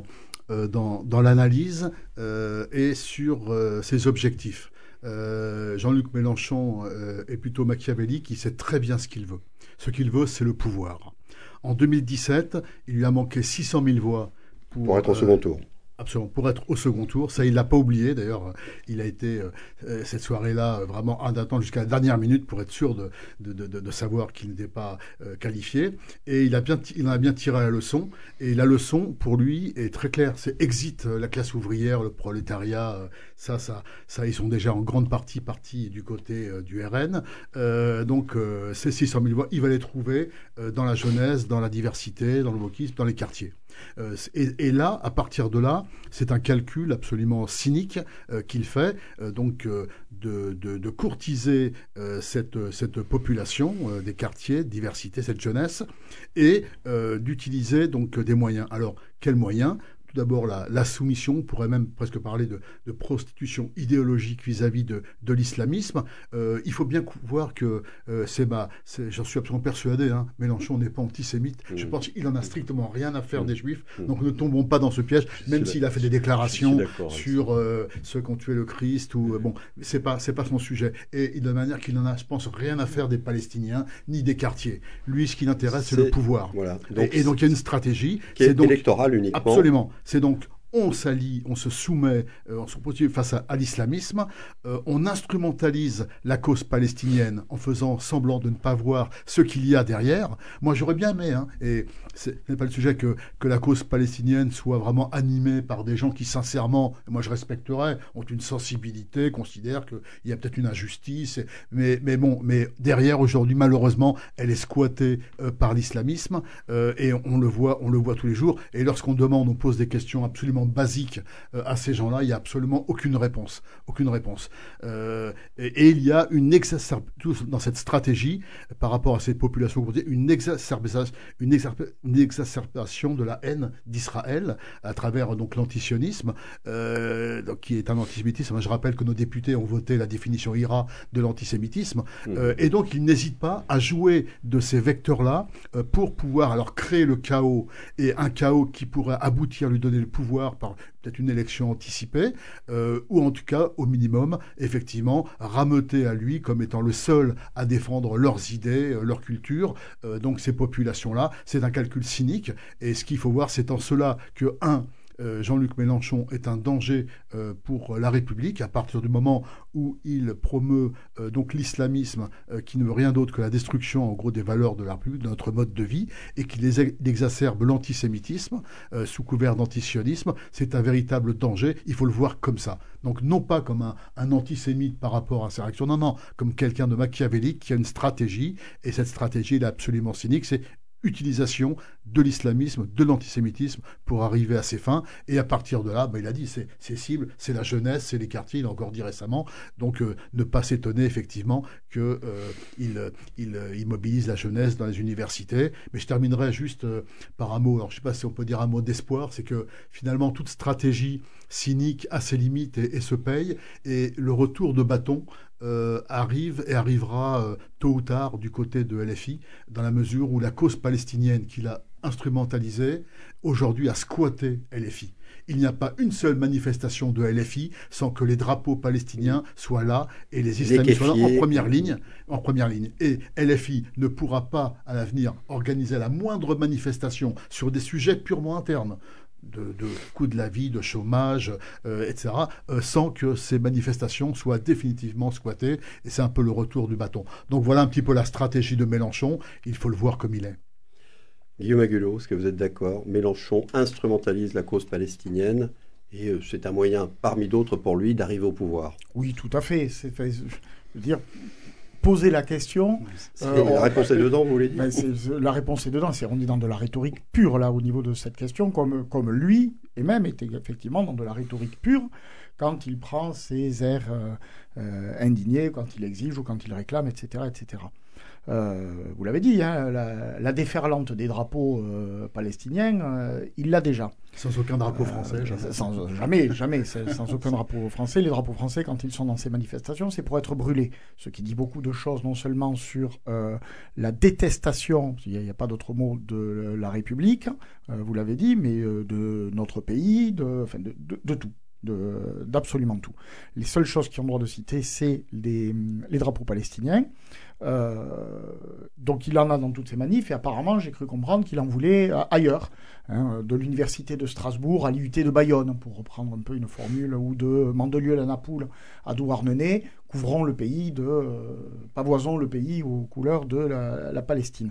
dans l'analyse et sur ses objectifs. Jean-Luc Mélenchon est plutôt machiavélique, il sait très bien ce qu'il veut. Ce qu'il veut, c'est le pouvoir. En 2017, il lui a manqué 600 000 voix pour être au second tour. Absolument, pour être au second tour. Ça, il l'a pas oublié. D'ailleurs, il a été cette soirée-là vraiment d'attendre jusqu'à la dernière minute pour être sûr de savoir qu'il n'était pas qualifié. Et il en a bien tiré la leçon. Et la leçon, pour lui, est très claire. C'est exit la classe ouvrière, le prolétariat. Ça, ils sont déjà en grande partie du côté du RN. Donc, ces 600 000 voix, il va les trouver dans la jeunesse, dans la diversité, dans le wokisme, dans les quartiers. Et là, à partir de là, c'est un calcul absolument cynique qu'il fait, de courtiser cette population des quartiers, diversité, cette jeunesse, et d'utiliser donc des moyens. Alors, quels moyens ? Tout d'abord, la soumission, on pourrait même presque parler de prostitution idéologique vis-à-vis de l'islamisme. Il faut bien voir que j'en suis absolument persuadé, Mélenchon n'est pas antisémite. Je pense qu'il n'en a strictement rien à faire des Juifs. Donc ne tombons pas dans ce piège, même s'il a fait des déclarations sur ceux qui ont tué le Christ. Bon, c'est pas son sujet. Et de manière qu'il n'en a, je pense, rien à faire des Palestiniens ni des quartiers. Lui, ce qui l'intéresse, c'est le pouvoir. Voilà. Et donc il y a une stratégie qui est électorale uniquement. Absolument. C'est donc on s'allie, on se soumet, on se positionne face à l'islamisme, on instrumentalise la cause palestinienne en faisant semblant de ne pas voir ce qu'il y a derrière. Moi, j'aurais bien aimé, et ce n'est pas le sujet que la cause palestinienne soit vraiment animée par des gens qui, sincèrement, moi je respecterais, ont une sensibilité, considèrent qu'il y a peut-être une injustice, mais derrière, aujourd'hui, malheureusement, elle est squattée par l'islamisme, et on le voit tous les jours, et lorsqu'on demande, on pose des questions absolument basique à ces gens-là, il n'y a absolument aucune réponse. Et il y a dans cette stratégie, par rapport à cette population, une exacerbation de la haine d'Israël à travers donc l'antisionisme, qui est un antisémitisme. Je rappelle que nos députés ont voté la définition IRA de l'antisémitisme, et donc ils n'hésitent pas à jouer de ces vecteurs-là pour pouvoir alors créer le chaos, et un chaos qui pourrait aboutir à lui donner le pouvoir par peut-être une élection anticipée, ou en tout cas, au minimum, effectivement, rameuter à lui comme étant le seul à défendre leurs idées, leur culture. Donc ces populations-là, c'est un calcul cynique, et ce qu'il faut voir, c'est en cela que, Jean-Luc Mélenchon est un danger pour la République à partir du moment où il promeut donc l'islamisme qui ne veut rien d'autre que la destruction en gros des valeurs de la République, de notre mode de vie, et qu'il exacerbe l'antisémitisme sous couvert d'antisionisme. C'est un véritable danger, il faut le voir comme ça. Donc non pas comme un antisémite par rapport à sa réaction, non, comme quelqu'un de machiavélique qui a une stratégie, et cette stratégie elle est absolument cynique, c'est utilisation de l'islamisme, de l'antisémitisme pour arriver à ses fins. Et à partir de là, il a dit, c'est cible, c'est la jeunesse, c'est les quartiers, il a encore dit récemment. Donc ne pas s'étonner effectivement qu'il mobilise la jeunesse dans les universités. Mais je terminerai juste par un mot, alors je ne sais pas si on peut dire un mot d'espoir, c'est que finalement toute stratégie cynique a ses limites et se paye. Et le retour de bâton arrive et arrivera tôt ou tard du côté de LFI, dans la mesure où la cause palestinienne qu'il a instrumentalisée, aujourd'hui a squatté LFI. Il n'y a pas une seule manifestation de LFI sans que les drapeaux palestiniens soient là et les islamistes soient là en première ligne. Et LFI ne pourra pas, à l'avenir, organiser la moindre manifestation sur des sujets purement internes, de coût de la vie, de chômage, etc., sans que ces manifestations soient définitivement squattées. Et c'est un peu le retour du bâton. Donc voilà un petit peu la stratégie de Mélenchon. Il faut le voir comme il est. Guillaume Agulot, est-ce que vous êtes d'accord ? Mélenchon instrumentalise la cause palestinienne et c'est un moyen, parmi d'autres pour lui, d'arriver au pouvoir. Oui, tout à fait. Je veux dire, poser la question... la réponse est dedans, vous voulez dire ? La réponse est dedans. On est dans de la rhétorique pure, là, au niveau de cette question, comme lui, et même était effectivement dans de la rhétorique pure, quand il prend ses airs indignés, quand il exige ou quand il réclame, etc., etc. Vous l'avez dit, hein, la déferlante des drapeaux palestiniens, il l'a déjà. Sans aucun drapeau français, jamais. Sans aucun drapeau français. Les drapeaux français, quand ils sont dans ces manifestations, c'est pour être brûlés. Ce qui dit beaucoup de choses, non seulement sur la détestation, il n'y a pas d'autre mot, de la République, vous l'avez dit, mais de notre pays, de tout. D'absolument tout. Les seules choses qui ont le droit de citer, c'est les drapeaux palestiniens. Donc il en a dans toutes ses manifs, et apparemment j'ai cru comprendre qu'il en voulait ailleurs, hein, de l'université de Strasbourg à l'IUT de Bayonne, pour reprendre un peu une formule, ou de Mandelieu-la-Napoule à Douarnenez, couvrant le pays pavoisons le pays aux couleurs de la Palestine.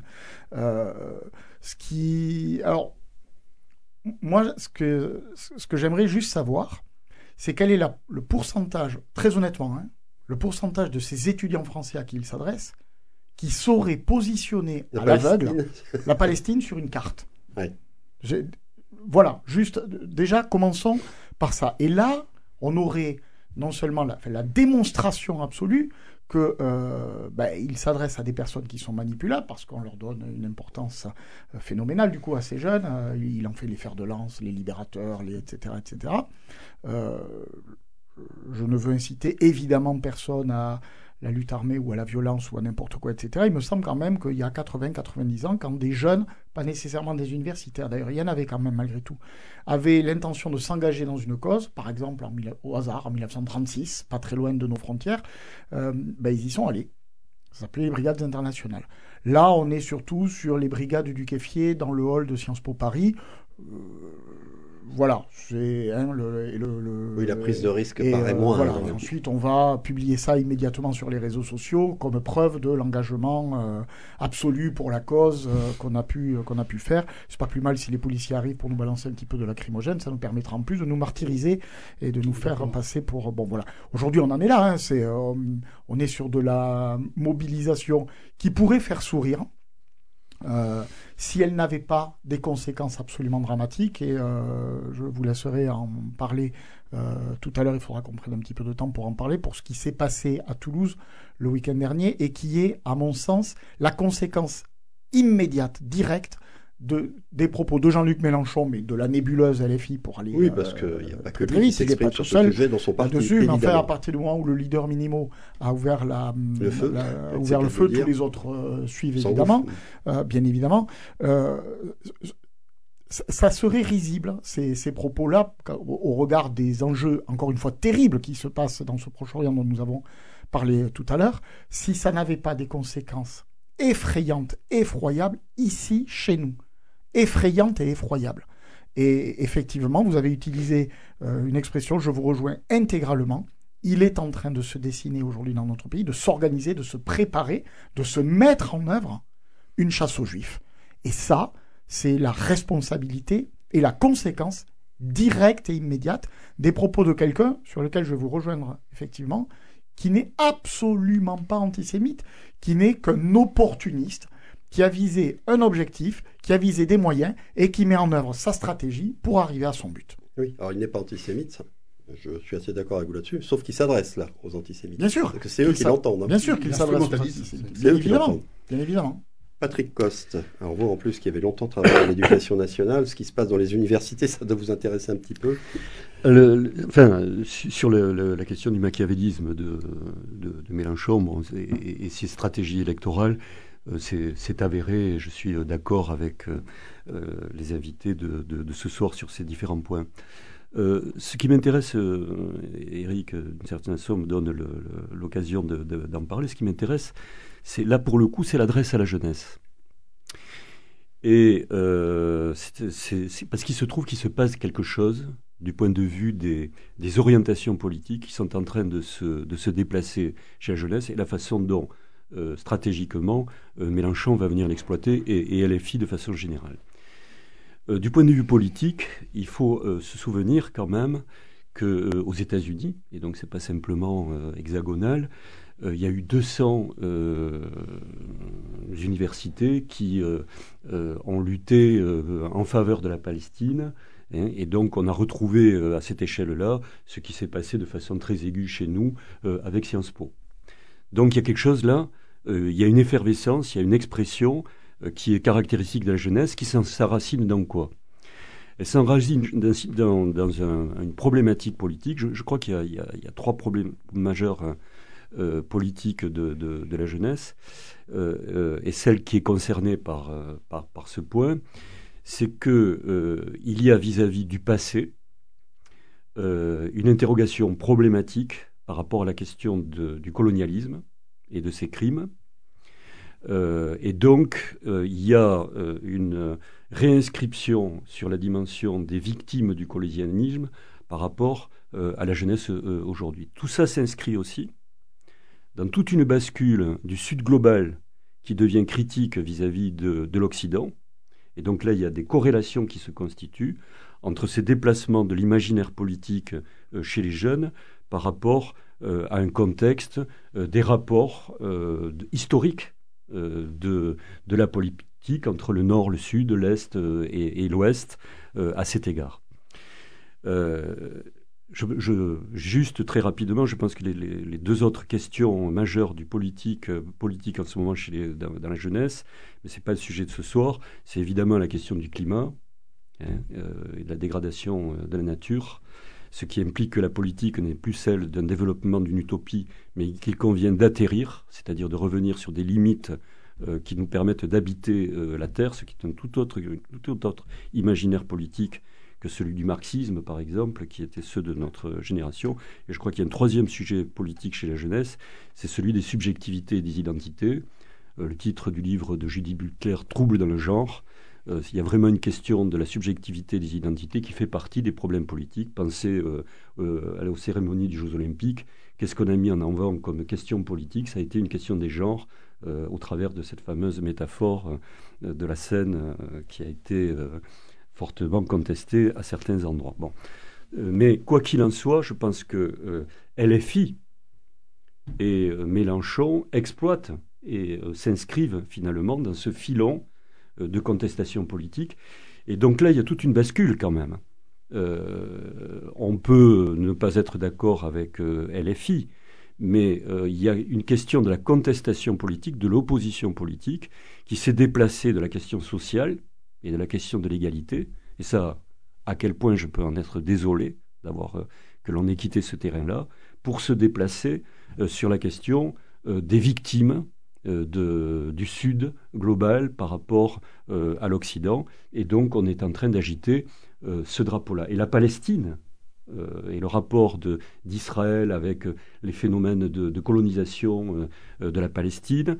Alors moi, ce que j'aimerais juste savoir, c'est quel est le pourcentage, très honnêtement, hein, le pourcentage de ces étudiants français à qui il s'adresse, qui sauraient positionner à l'aveugle la Palestine sur une carte. Ouais. Voilà, juste, déjà, commençons par ça. Et là, on aurait non seulement la démonstration absolue qu'il s'adresse à des personnes qui sont manipulables, parce qu'on leur donne une importance phénoménale, du coup, à ces jeunes. Il en fait les fers de lance, les libérateurs, etc., etc. Je ne veux inciter évidemment personne à la lutte armée ou à la violence ou à n'importe quoi, etc. Il me semble quand même qu'il y a 80-90 ans, quand des jeunes, pas nécessairement des universitaires, d'ailleurs il y en avait quand même malgré tout, avaient l'intention de s'engager dans une cause, par exemple au hasard en 1936, pas très loin de nos frontières, ils y sont allés. Ça s'appelait les brigades internationales. Là, on est surtout sur les brigades du Queffier dans le hall de Sciences Po Paris. Voilà, c'est oui, la prise de risque paraît moins. Voilà. Ensuite, on va publier ça immédiatement sur les réseaux sociaux comme preuve de l'engagement absolu pour la cause qu'on a pu faire. C'est pas plus mal si les policiers arrivent pour nous balancer un petit peu de lacrymogène, ça nous permettra en plus de nous martyriser et de nous faire passer pour voilà. Aujourd'hui, on en est là. Hein, on est sur de la mobilisation qui pourrait faire sourire. Si elle n'avait pas des conséquences absolument dramatiques, et je vous laisserai en parler tout à l'heure, il faudra qu'on prenne un petit peu de temps pour en parler, pour ce qui s'est passé à Toulouse le week-end dernier, et qui est, à mon sens, la conséquence immédiate, directe, des propos de Jean-Luc Mélenchon, mais de la nébuleuse LFI pour aller... Oui, parce qu'il n'y a pas que lui qui s'exprime sur ce sujet dans son parti, mais enfin, à partir du moment où le leader Minimo a ouvert le feu, tous les autres suivent évidemment, bien évidemment. Ça serait risible, ces propos-là, au regard des enjeux, encore une fois, terribles qui se passent dans ce Proche-Orient dont nous avons parlé tout à l'heure, si ça n'avait pas des conséquences effrayantes, effroyables, ici, chez nous. Effrayante et effroyable. Et effectivement, vous avez utilisé une expression, je vous rejoins intégralement. Il est en train de se dessiner aujourd'hui dans notre pays, de s'organiser, de se préparer, de se mettre en œuvre une chasse aux Juifs. Et ça, c'est la responsabilité et la conséquence directe et immédiate des propos de quelqu'un, sur lequel je vais vous rejoindre effectivement, qui n'est absolument pas antisémite, qui n'est qu'un opportuniste, qui a visé un objectif, qui a visé des moyens et qui met en œuvre sa stratégie pour arriver à son but. Oui, alors il n'est pas antisémite, ça. Je suis assez d'accord avec vous là-dessus, sauf qu'il s'adresse là aux antisémites. Bien sûr. Parce que c'est eux qui l'entendent. Hein. Bien sûr qu'il s'adresse aux antisémites. C'est eux qui l'entendent. Bien évidemment. Patrick Coste, alors vous en plus qui avez longtemps travaillé à l'éducation nationale, ce qui se passe dans les universités, ça doit vous intéresser un petit peu. Sur la question du machiavélisme de Mélenchon et ses stratégies électorales, c'est avéré, et je suis d'accord avec les invités de ce soir sur ces différents points. Ce qui m'intéresse, Eric, d'une certaine façon, me donne l'occasion d'en parler. Ce qui m'intéresse, c'est là pour le coup, c'est l'adresse à la jeunesse. Et c'est parce qu'il se trouve qu'il se passe quelque chose du point de vue des orientations politiques qui sont en train de se déplacer chez la jeunesse et la façon dont, stratégiquement, Mélenchon va venir l'exploiter et LFI de façon générale. Du point de vue politique, il faut se souvenir quand même qu'aux États-Unis, et donc c'est pas simplement hexagonal, il y a eu 200 universités qui ont lutté en faveur de la Palestine. Et donc on a retrouvé à cette échelle-là ce qui s'est passé de façon très aiguë chez nous avec Sciences Po. Donc il y a quelque chose là il y a une effervescence, il y a une expression qui est caractéristique de la jeunesse, qui s'enracine dans quoi? Elle s'enracine dans une problématique politique. Je crois qu'il y a 3 problèmes majeurs politiques de la jeunesse, et celle qui est concernée par ce point, c'est que il y a vis-à-vis du passé une interrogation problématique par rapport à la question du colonialisme et de ses crimes. Et donc, il y a une réinscription sur la dimension des victimes du colonialisme par rapport à la jeunesse aujourd'hui. Tout ça s'inscrit aussi dans toute une bascule du Sud global qui devient critique vis-à-vis de l'Occident. Et donc là, il y a des corrélations qui se constituent entre ces déplacements de l'imaginaire politique chez les jeunes par rapport à un contexte des rapports historiques de la politique entre le Nord, le Sud, l'Est et l'Ouest à cet égard. Juste très rapidement, je pense que les 2 autres questions majeures du politique en ce moment dans la jeunesse, mais ce n'est pas le sujet de ce soir, c'est évidemment la question du climat et de la dégradation de la nature, ce qui implique que la politique n'est plus celle d'un développement d'une utopie, mais qu'il convient d'atterrir, c'est-à-dire de revenir sur des limites qui nous permettent d'habiter la Terre, ce qui est un tout autre imaginaire politique que celui du marxisme, par exemple, qui était ceux de notre génération. Et je crois qu'il y a un 3e sujet politique chez la jeunesse, c'est celui des subjectivités et des identités. Le titre du livre de Judy Butler, « Trouble dans le genre », il y a vraiment une question de la subjectivité des identités qui fait partie des problèmes politiques. Pensez aux cérémonies des Jeux Olympiques. Qu'est-ce qu'on a mis en avant comme question politique? Ça a été une question des genres au travers de cette fameuse métaphore de la scène qui a été fortement contestée à certains endroits. Bon. Mais quoi qu'il en soit, je pense que LFI et Mélenchon exploitent et s'inscrivent finalement dans ce filon de contestation politique. Et donc là, il y a toute une bascule quand même. On peut ne pas être d'accord avec LFI, mais il y a une question de la contestation politique, de l'opposition politique, qui s'est déplacée de la question sociale et de la question de l'égalité. Et ça, à quel point je peux en être désolé que l'on ait quitté ce terrain-là, pour se déplacer sur la question des victimes du Sud global par rapport à l'Occident. Et donc, on est en train d'agiter ce drapeau-là. Et la Palestine, et le rapport d'Israël avec les phénomènes de colonisation de la Palestine,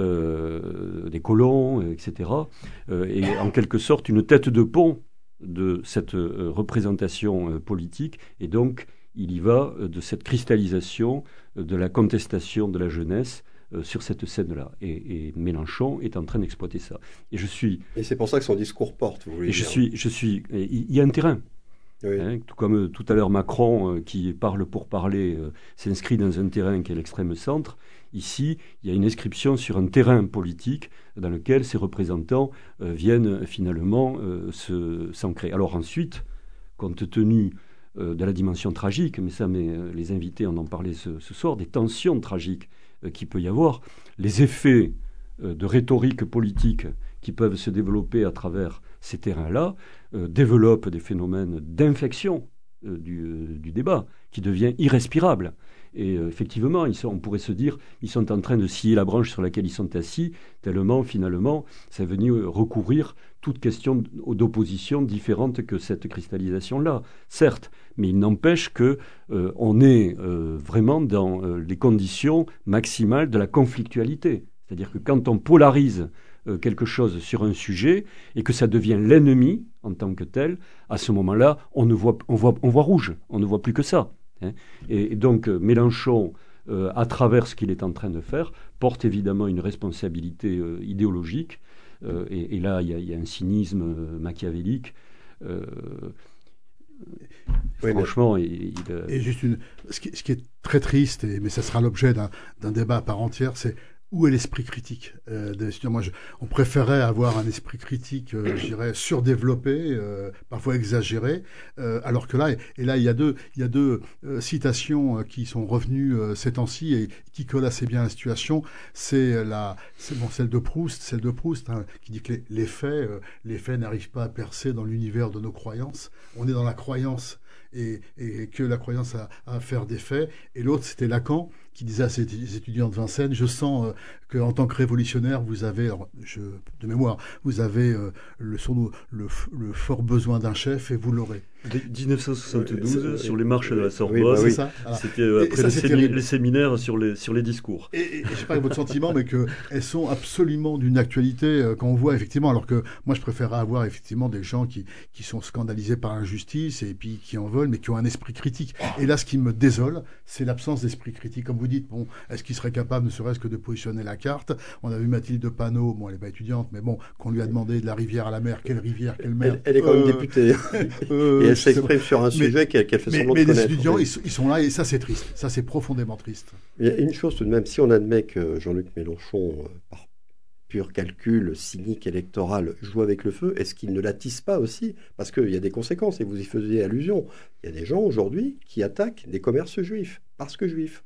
des colons, etc., est en quelque sorte une tête de pont de cette représentation politique. Et donc, il y va de cette cristallisation de la contestation de la jeunesse sur cette scène-là. Et Mélenchon est en train d'exploiter ça. Et c'est pour ça que son discours porte, vous voulez dire. Il y a un terrain. Oui. Tout comme tout à l'heure Macron, qui parle pour parler, s'inscrit dans un terrain qui est l'extrême centre. Ici, il y a une inscription sur un terrain politique dans lequel ces représentants viennent finalement s'ancrer. Alors ensuite, compte tenu de la dimension tragique, mais les invités en ont parlé ce soir, des tensions tragiques qu'il peut y avoir, les effets de rhétorique politique qui peuvent se développer à travers ces terrains-là développent des phénomènes d'inflexion du débat qui devient irrespirable. Et effectivement, on pourrait se dire ils sont en train de scier la branche sur laquelle ils sont assis, tellement finalement c'est venu recourir toute question d'opposition différente que cette cristallisation-là, certes, mais il n'empêche que on est vraiment dans les conditions maximales de la conflictualité. C'est-à-dire que quand on polarise quelque chose sur un sujet et que ça devient l'ennemi en tant que tel, à ce moment-là, on voit rouge, on ne voit plus que ça. Hein. Et donc Mélenchon, à travers ce qu'il est en train de faire, porte évidemment une responsabilité idéologique. Et là, il y a un cynisme machiavélique. Oui, franchement, et juste ce qui est très triste, mais ça sera l'objet d'un débat à part entière, c'est où est l'esprit critique des étudiants? Moi, on préférait avoir un esprit critique, je dirais, surdéveloppé, parfois exagéré, alors que là, il y a deux citations qui sont revenues ces temps-ci et qui collent assez bien à la situation. C'est celle de Proust, hein, qui dit que les faits n'arrivent pas à percer dans l'univers de nos croyances. On est dans la croyance et que la croyance a à faire des faits. Et l'autre, c'était Lacan, qui disait à ses étudiants de Vincennes, je sens qu'en tant que révolutionnaire, vous avez, de mémoire, vous avez le fort besoin d'un chef et vous l'aurez. 1972, sur les marches de la Sorbonne, oui, c'est ça. C'était après les séminaires sur les discours. Et je ne sais pas votre sentiment, mais qu'elles sont absolument d'une actualité quand on voit effectivement, alors que moi je préférerais avoir effectivement des gens qui sont scandalisés par l'injustice et puis qui en veulent, mais qui ont un esprit critique. Et là, ce qui me désole, c'est l'absence d'esprit critique. Comme vous dites, bon, est-ce qu'il serait capable, ne serait-ce que de positionner la carte? On a vu Mathilde Panot, bon, elle n'est pas étudiante, mais bon, qu'on lui a demandé de la rivière à la mer, quelle rivière, quelle mer. Elle est quand même députée. Et elle s'exprime sur un sujet qu'elle fait semblant de connaître. Mais les étudiants, ils sont là, et ça, c'est triste. Ça, c'est profondément triste. Il y a une chose tout de même, si on admet que Jean-Luc Mélenchon, par pur calcul cynique électoral, joue avec le feu, est-ce qu'il ne l'attise pas aussi? Parce qu'il y a des conséquences, et vous y faisiez allusion. Il y a des gens aujourd'hui qui attaquent des commerces juifs, parce que juifs.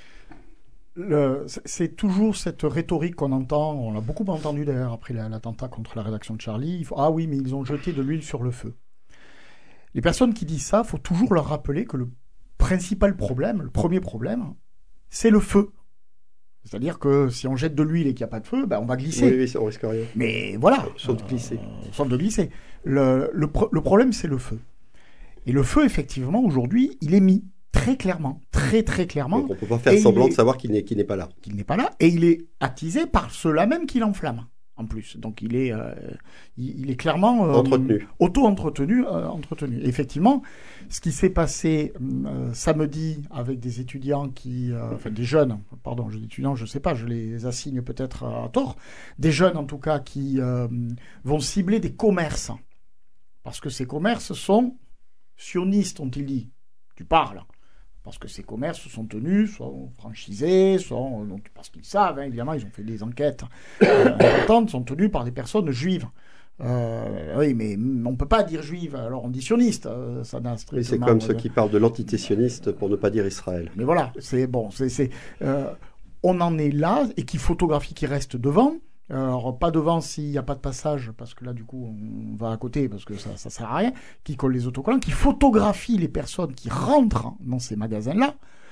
C'est toujours cette rhétorique qu'on entend, on l'a beaucoup entendu d'ailleurs après l'attentat contre la rédaction de Charlie, ah oui, mais ils ont jeté de l'huile sur le feu. Les personnes qui disent ça, il faut toujours leur rappeler que le principal problème, le premier problème, c'est le feu. C'est-à-dire que si on jette de l'huile et qu'il n'y a pas de feu, ben on va glisser. Oui, ça, on risque rien. Mais voilà. Sauf de glisser. Sauf de glisser. Le problème, c'est le feu. Et le feu, effectivement, aujourd'hui, il est mis très clairement, très clairement. Donc on ne peut pas faire semblant de savoir qu'il n'est pas là. Qu'il n'est pas là. Et il est attisé par ceux-là même qui l'enflamment, en plus. Donc il est clairement entretenu. Auto-entretenu. Entretenu. Et effectivement, ce qui s'est passé samedi avec des étudiants enfin des jeunes, pardon, je dis étudiants, je ne sais pas, je les assigne peut-être à tort, des jeunes en tout cas qui vont cibler des commerces. Parce que ces commerces sont sionistes, ont-ils dit. Tu parles. Parce que ces commerces sont tenus, soit franchisés, parce qu'ils savent, hein, évidemment, ils ont fait des enquêtes importantes, sont tenus par des personnes juives. Oui, mais on ne peut pas dire juive, alors on dit sioniste. Ça n'a strictement... C'est comme ceux qui parlent de l'entité sioniste pour ne pas dire Israël. Mais voilà, c'est bon. On en est là, et qui photographie, qui reste devant. Alors, pas devant s'il n'y a pas de passage, parce que là, du coup, on va à côté, parce que ça ne sert à rien, qui colle les autocollants, qui photographie les personnes qui rentrent dans ces magasins-là.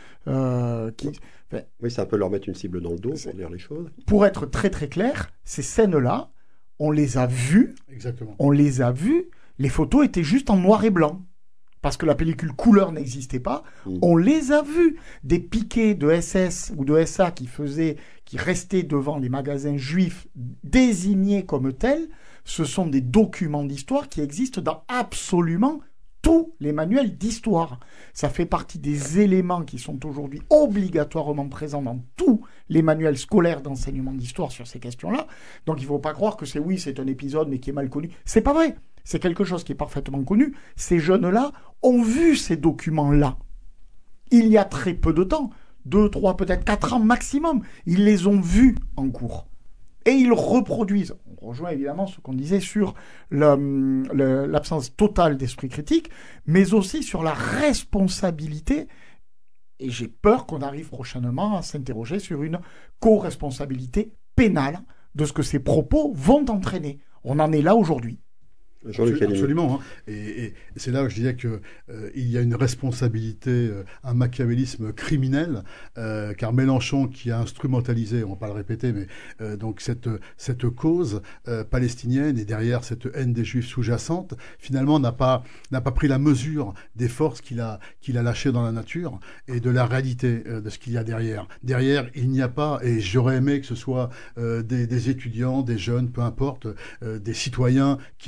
Oui, ça peut leur mettre une cible dans le dos, pour dire les choses. Pour être très très clair, ces scènes-là, on les a vues. Exactement. On les a vues. Les photos étaient juste en noir et blanc. Parce que la pellicule couleur n'existait pas, on les a vus. Des piquets de SS ou de SA qui restaient devant les magasins juifs désignés comme tels, ce sont des documents d'histoire qui existent dans absolument tous les manuels d'histoire. Ça fait partie des éléments qui sont aujourd'hui obligatoirement présents dans tous les manuels scolaires d'enseignement d'histoire sur ces questions-là. Donc il ne faut pas croire que c'est un épisode mais qui est mal connu. C'est pas vrai. C'est quelque chose qui est parfaitement connu. Ces jeunes-là ont vu ces documents-là. Il y a très peu de temps, 2, 3, peut-être 4 ans maximum, ils les ont vus en cours. Et ils reproduisent. On rejoint évidemment ce qu'on disait sur l'absence totale d'esprit critique, mais aussi sur la responsabilité. Et j'ai peur qu'on arrive prochainement à s'interroger sur une co-responsabilité pénale de ce que ces propos vont entraîner. On en est là aujourd'hui. Absolument. Hein. Et c'est là où je disais qu'il y a une responsabilité, un machiavélisme criminel, car Mélenchon, qui a instrumentalisé, on ne va pas le répéter, mais donc cette cause palestinienne et derrière cette haine des Juifs sous-jacente, finalement n'a pas pris la mesure des forces qu'il a lâchées dans la nature et de la réalité de ce qu'il y a derrière. Derrière, il n'y a pas, et j'aurais aimé que ce soit des étudiants, des jeunes, peu importe, des citoyens qui manifestent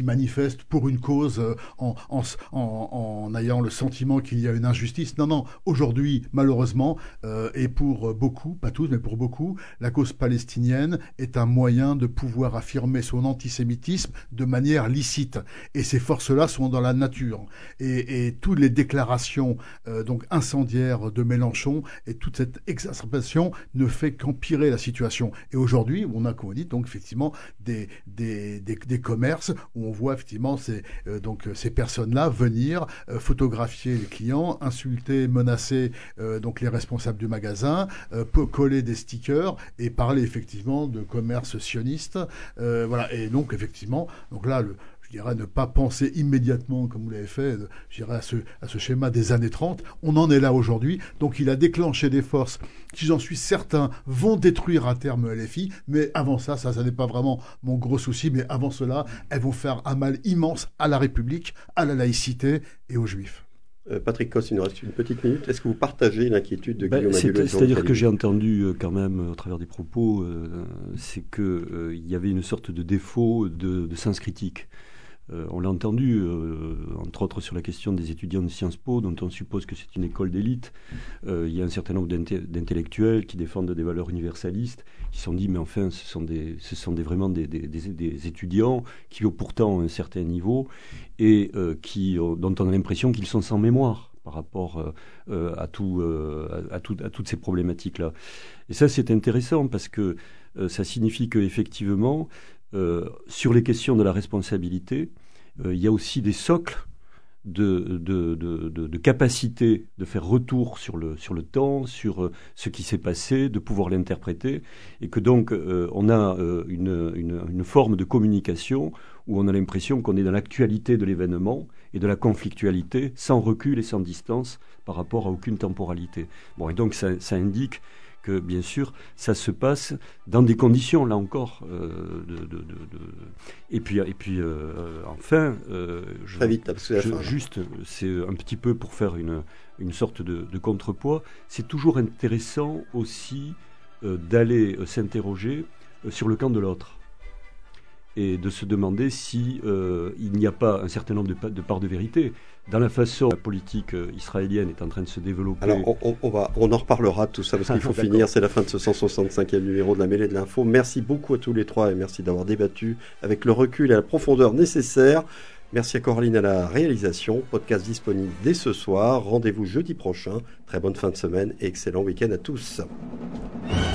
manifeste pour une cause en ayant le sentiment qu'il y a une injustice. Non, aujourd'hui, malheureusement, et pour beaucoup, pas tous, mais pour beaucoup, la cause palestinienne est un moyen de pouvoir affirmer son antisémitisme de manière licite. Et ces forces-là sont dans la nature. Et toutes les déclarations donc incendiaires de Mélenchon et toute cette exacerbation ne fait qu'empirer la situation. Et aujourd'hui, on a, comme on dit, donc effectivement des commerces où on voit effectivement ces personnes-là venir photographier les clients, insulter, menacer donc les responsables du magasin, coller des stickers et parler effectivement de commerce sioniste. Voilà. Et donc effectivement, donc là, je dirais ne pas penser immédiatement, comme vous l'avez fait, je dirais à ce schéma des années 30. On en est là aujourd'hui. Donc il a déclenché des forces qui, j'en suis certain, vont détruire à terme LFI. Mais avant ça n'est pas vraiment mon gros souci. Mais avant cela, elles vont faire un mal immense à la République, à la laïcité et aux Juifs. Patrick Coste, il nous reste une petite minute. Est-ce que vous partagez l'inquiétude de Guillaume Aguilot? C'est-à-dire que j'ai entendu quand même, au travers des propos, c'est qu'il y avait une sorte de défaut de sens critique. On l'a entendu, entre autres sur la question des étudiants de Sciences Po, dont on suppose que c'est une école d'élite. Il y a un certain nombre d'intellectuels qui défendent des valeurs universalistes, qui se sont dit, mais enfin, ce sont vraiment des étudiants qui ont pourtant un certain niveau et dont on a l'impression qu'ils sont sans mémoire par rapport à toutes ces problématiques-là. Et ça, c'est intéressant parce que ça signifie qu'effectivement, sur les questions de la responsabilité, il y a aussi des socles de capacité de faire retour sur le temps, sur ce qui s'est passé, de pouvoir l'interpréter, et que donc on a une forme de communication où on a l'impression qu'on est dans l'actualité de l'événement et de la conflictualité, sans recul et sans distance par rapport à aucune temporalité. Bon, et donc ça indique que, bien sûr, ça se passe dans des conditions, là encore, Et puis enfin, très vite, parce que juste, c'est un petit peu pour faire une sorte de contrepoids. C'est toujours intéressant aussi d'aller s'interroger sur le camp de l'autre et de se demander si il n'y a pas un certain nombre de parts de vérité dans la façon dont la politique israélienne est en train de se développer. Alors, on en reparlera de tout ça, parce qu'il faut finir. C'est la fin de ce 165e numéro de la Mêlée de l'Info. Merci beaucoup à tous les trois et merci d'avoir débattu avec le recul et la profondeur nécessaire. Merci à Coraline à la réalisation. Podcast disponible dès ce soir. Rendez-vous jeudi prochain. Très bonne fin de semaine et excellent week-end à tous.